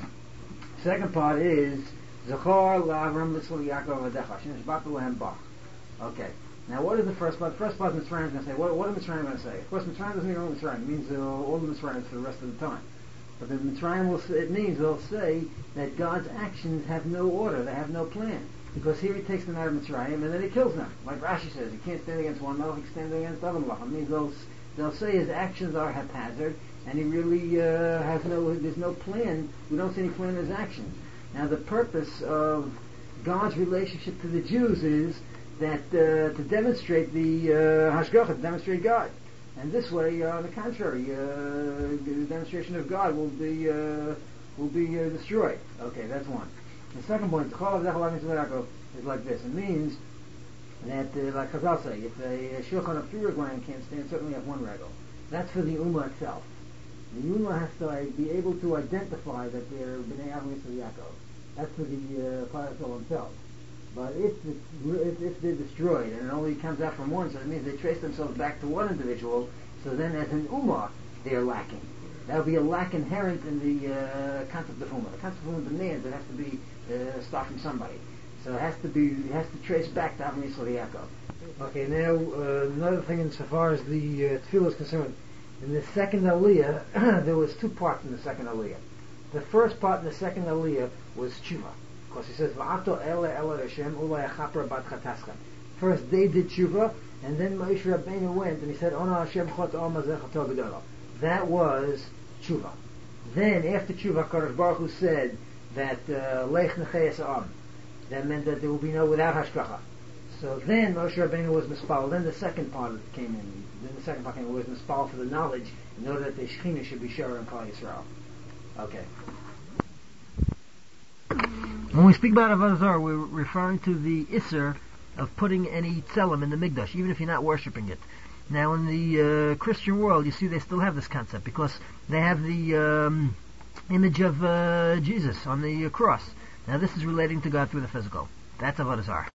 Second part is Zachor L'Avram Litzl Yaakov V'Decha Hashem Shbatu Lehem Bach. Okay. Now, what is the first part? The first part, Mitzrayim is going to say. What are Mitzrayim going to say? Of course, Mitzrayim doesn't mean all Mitzrayim. It means all the Mitzrayim for the rest of the time. But the Mitzrayim it means they'll say that God's actions have no order. They have no plan. Because here he takes them out of Mitzrayim and then he kills them. Like Rashi says, he can't stand against one melech, he can stand against other melech. It means they'll say his actions are haphazard and he really there's no plan. We don't see any plan in his actions. Now, the purpose of God's relationship to the Jews is that to demonstrate the Hashgacha, to demonstrate God. And this way, on the contrary, the demonstration of God will be destroyed. Okay, that's one. The second point, the Chol of is like this. It means that, like Chazal say, if a shulchan of 3 reglaim can't stand, certainly have 1 regel. That's for the Ummah itself. The Ummah has to be able to identify that they're B'nai Avram Yisrael Yaakov. That's for the Parasol themselves. But if they're destroyed and it only comes out from one, so it means they trace themselves back to one individual, so then as an Ummah, they're lacking. That would be a lack inherent in the concept of Ummah. The concept of Ummah demands it has to be start from somebody. So it has to trace back to Avram Yisrael Yaakov. Okay, now another thing insofar as the tefillah is concerned. In the second Aliyah, there was 2 parts in the second Aliyah. The first part in the second Aliyah was tshuva. Because he says, V'ato ele Hashem ulai achapra bat chataschem. First they did tshuva, and then Moshe Rabbeinu went and he said, Ono Hashem chot al mazeh chato gedolo. That was tshuva. Then after tshuva, Kadosh Baruch Hu said that lech nechayes am. That meant that there will be no without hashgacha. So then Moshe Rabbeinu was mispal. Then the second part came in. Then the second part came in was mispal for the knowledge in order that the Shekhinah should be sure in Klal Yisrael. Okay. When we speak about Avodah Zarah, we're referring to the Isser of putting any tzelem in the Mikdash, even if you're not worshipping it. Now, in the Christian world, you see they still have this concept because they have the image of Jesus on the cross. Now, this is relating to God through the physical. That's Avodah Zarah.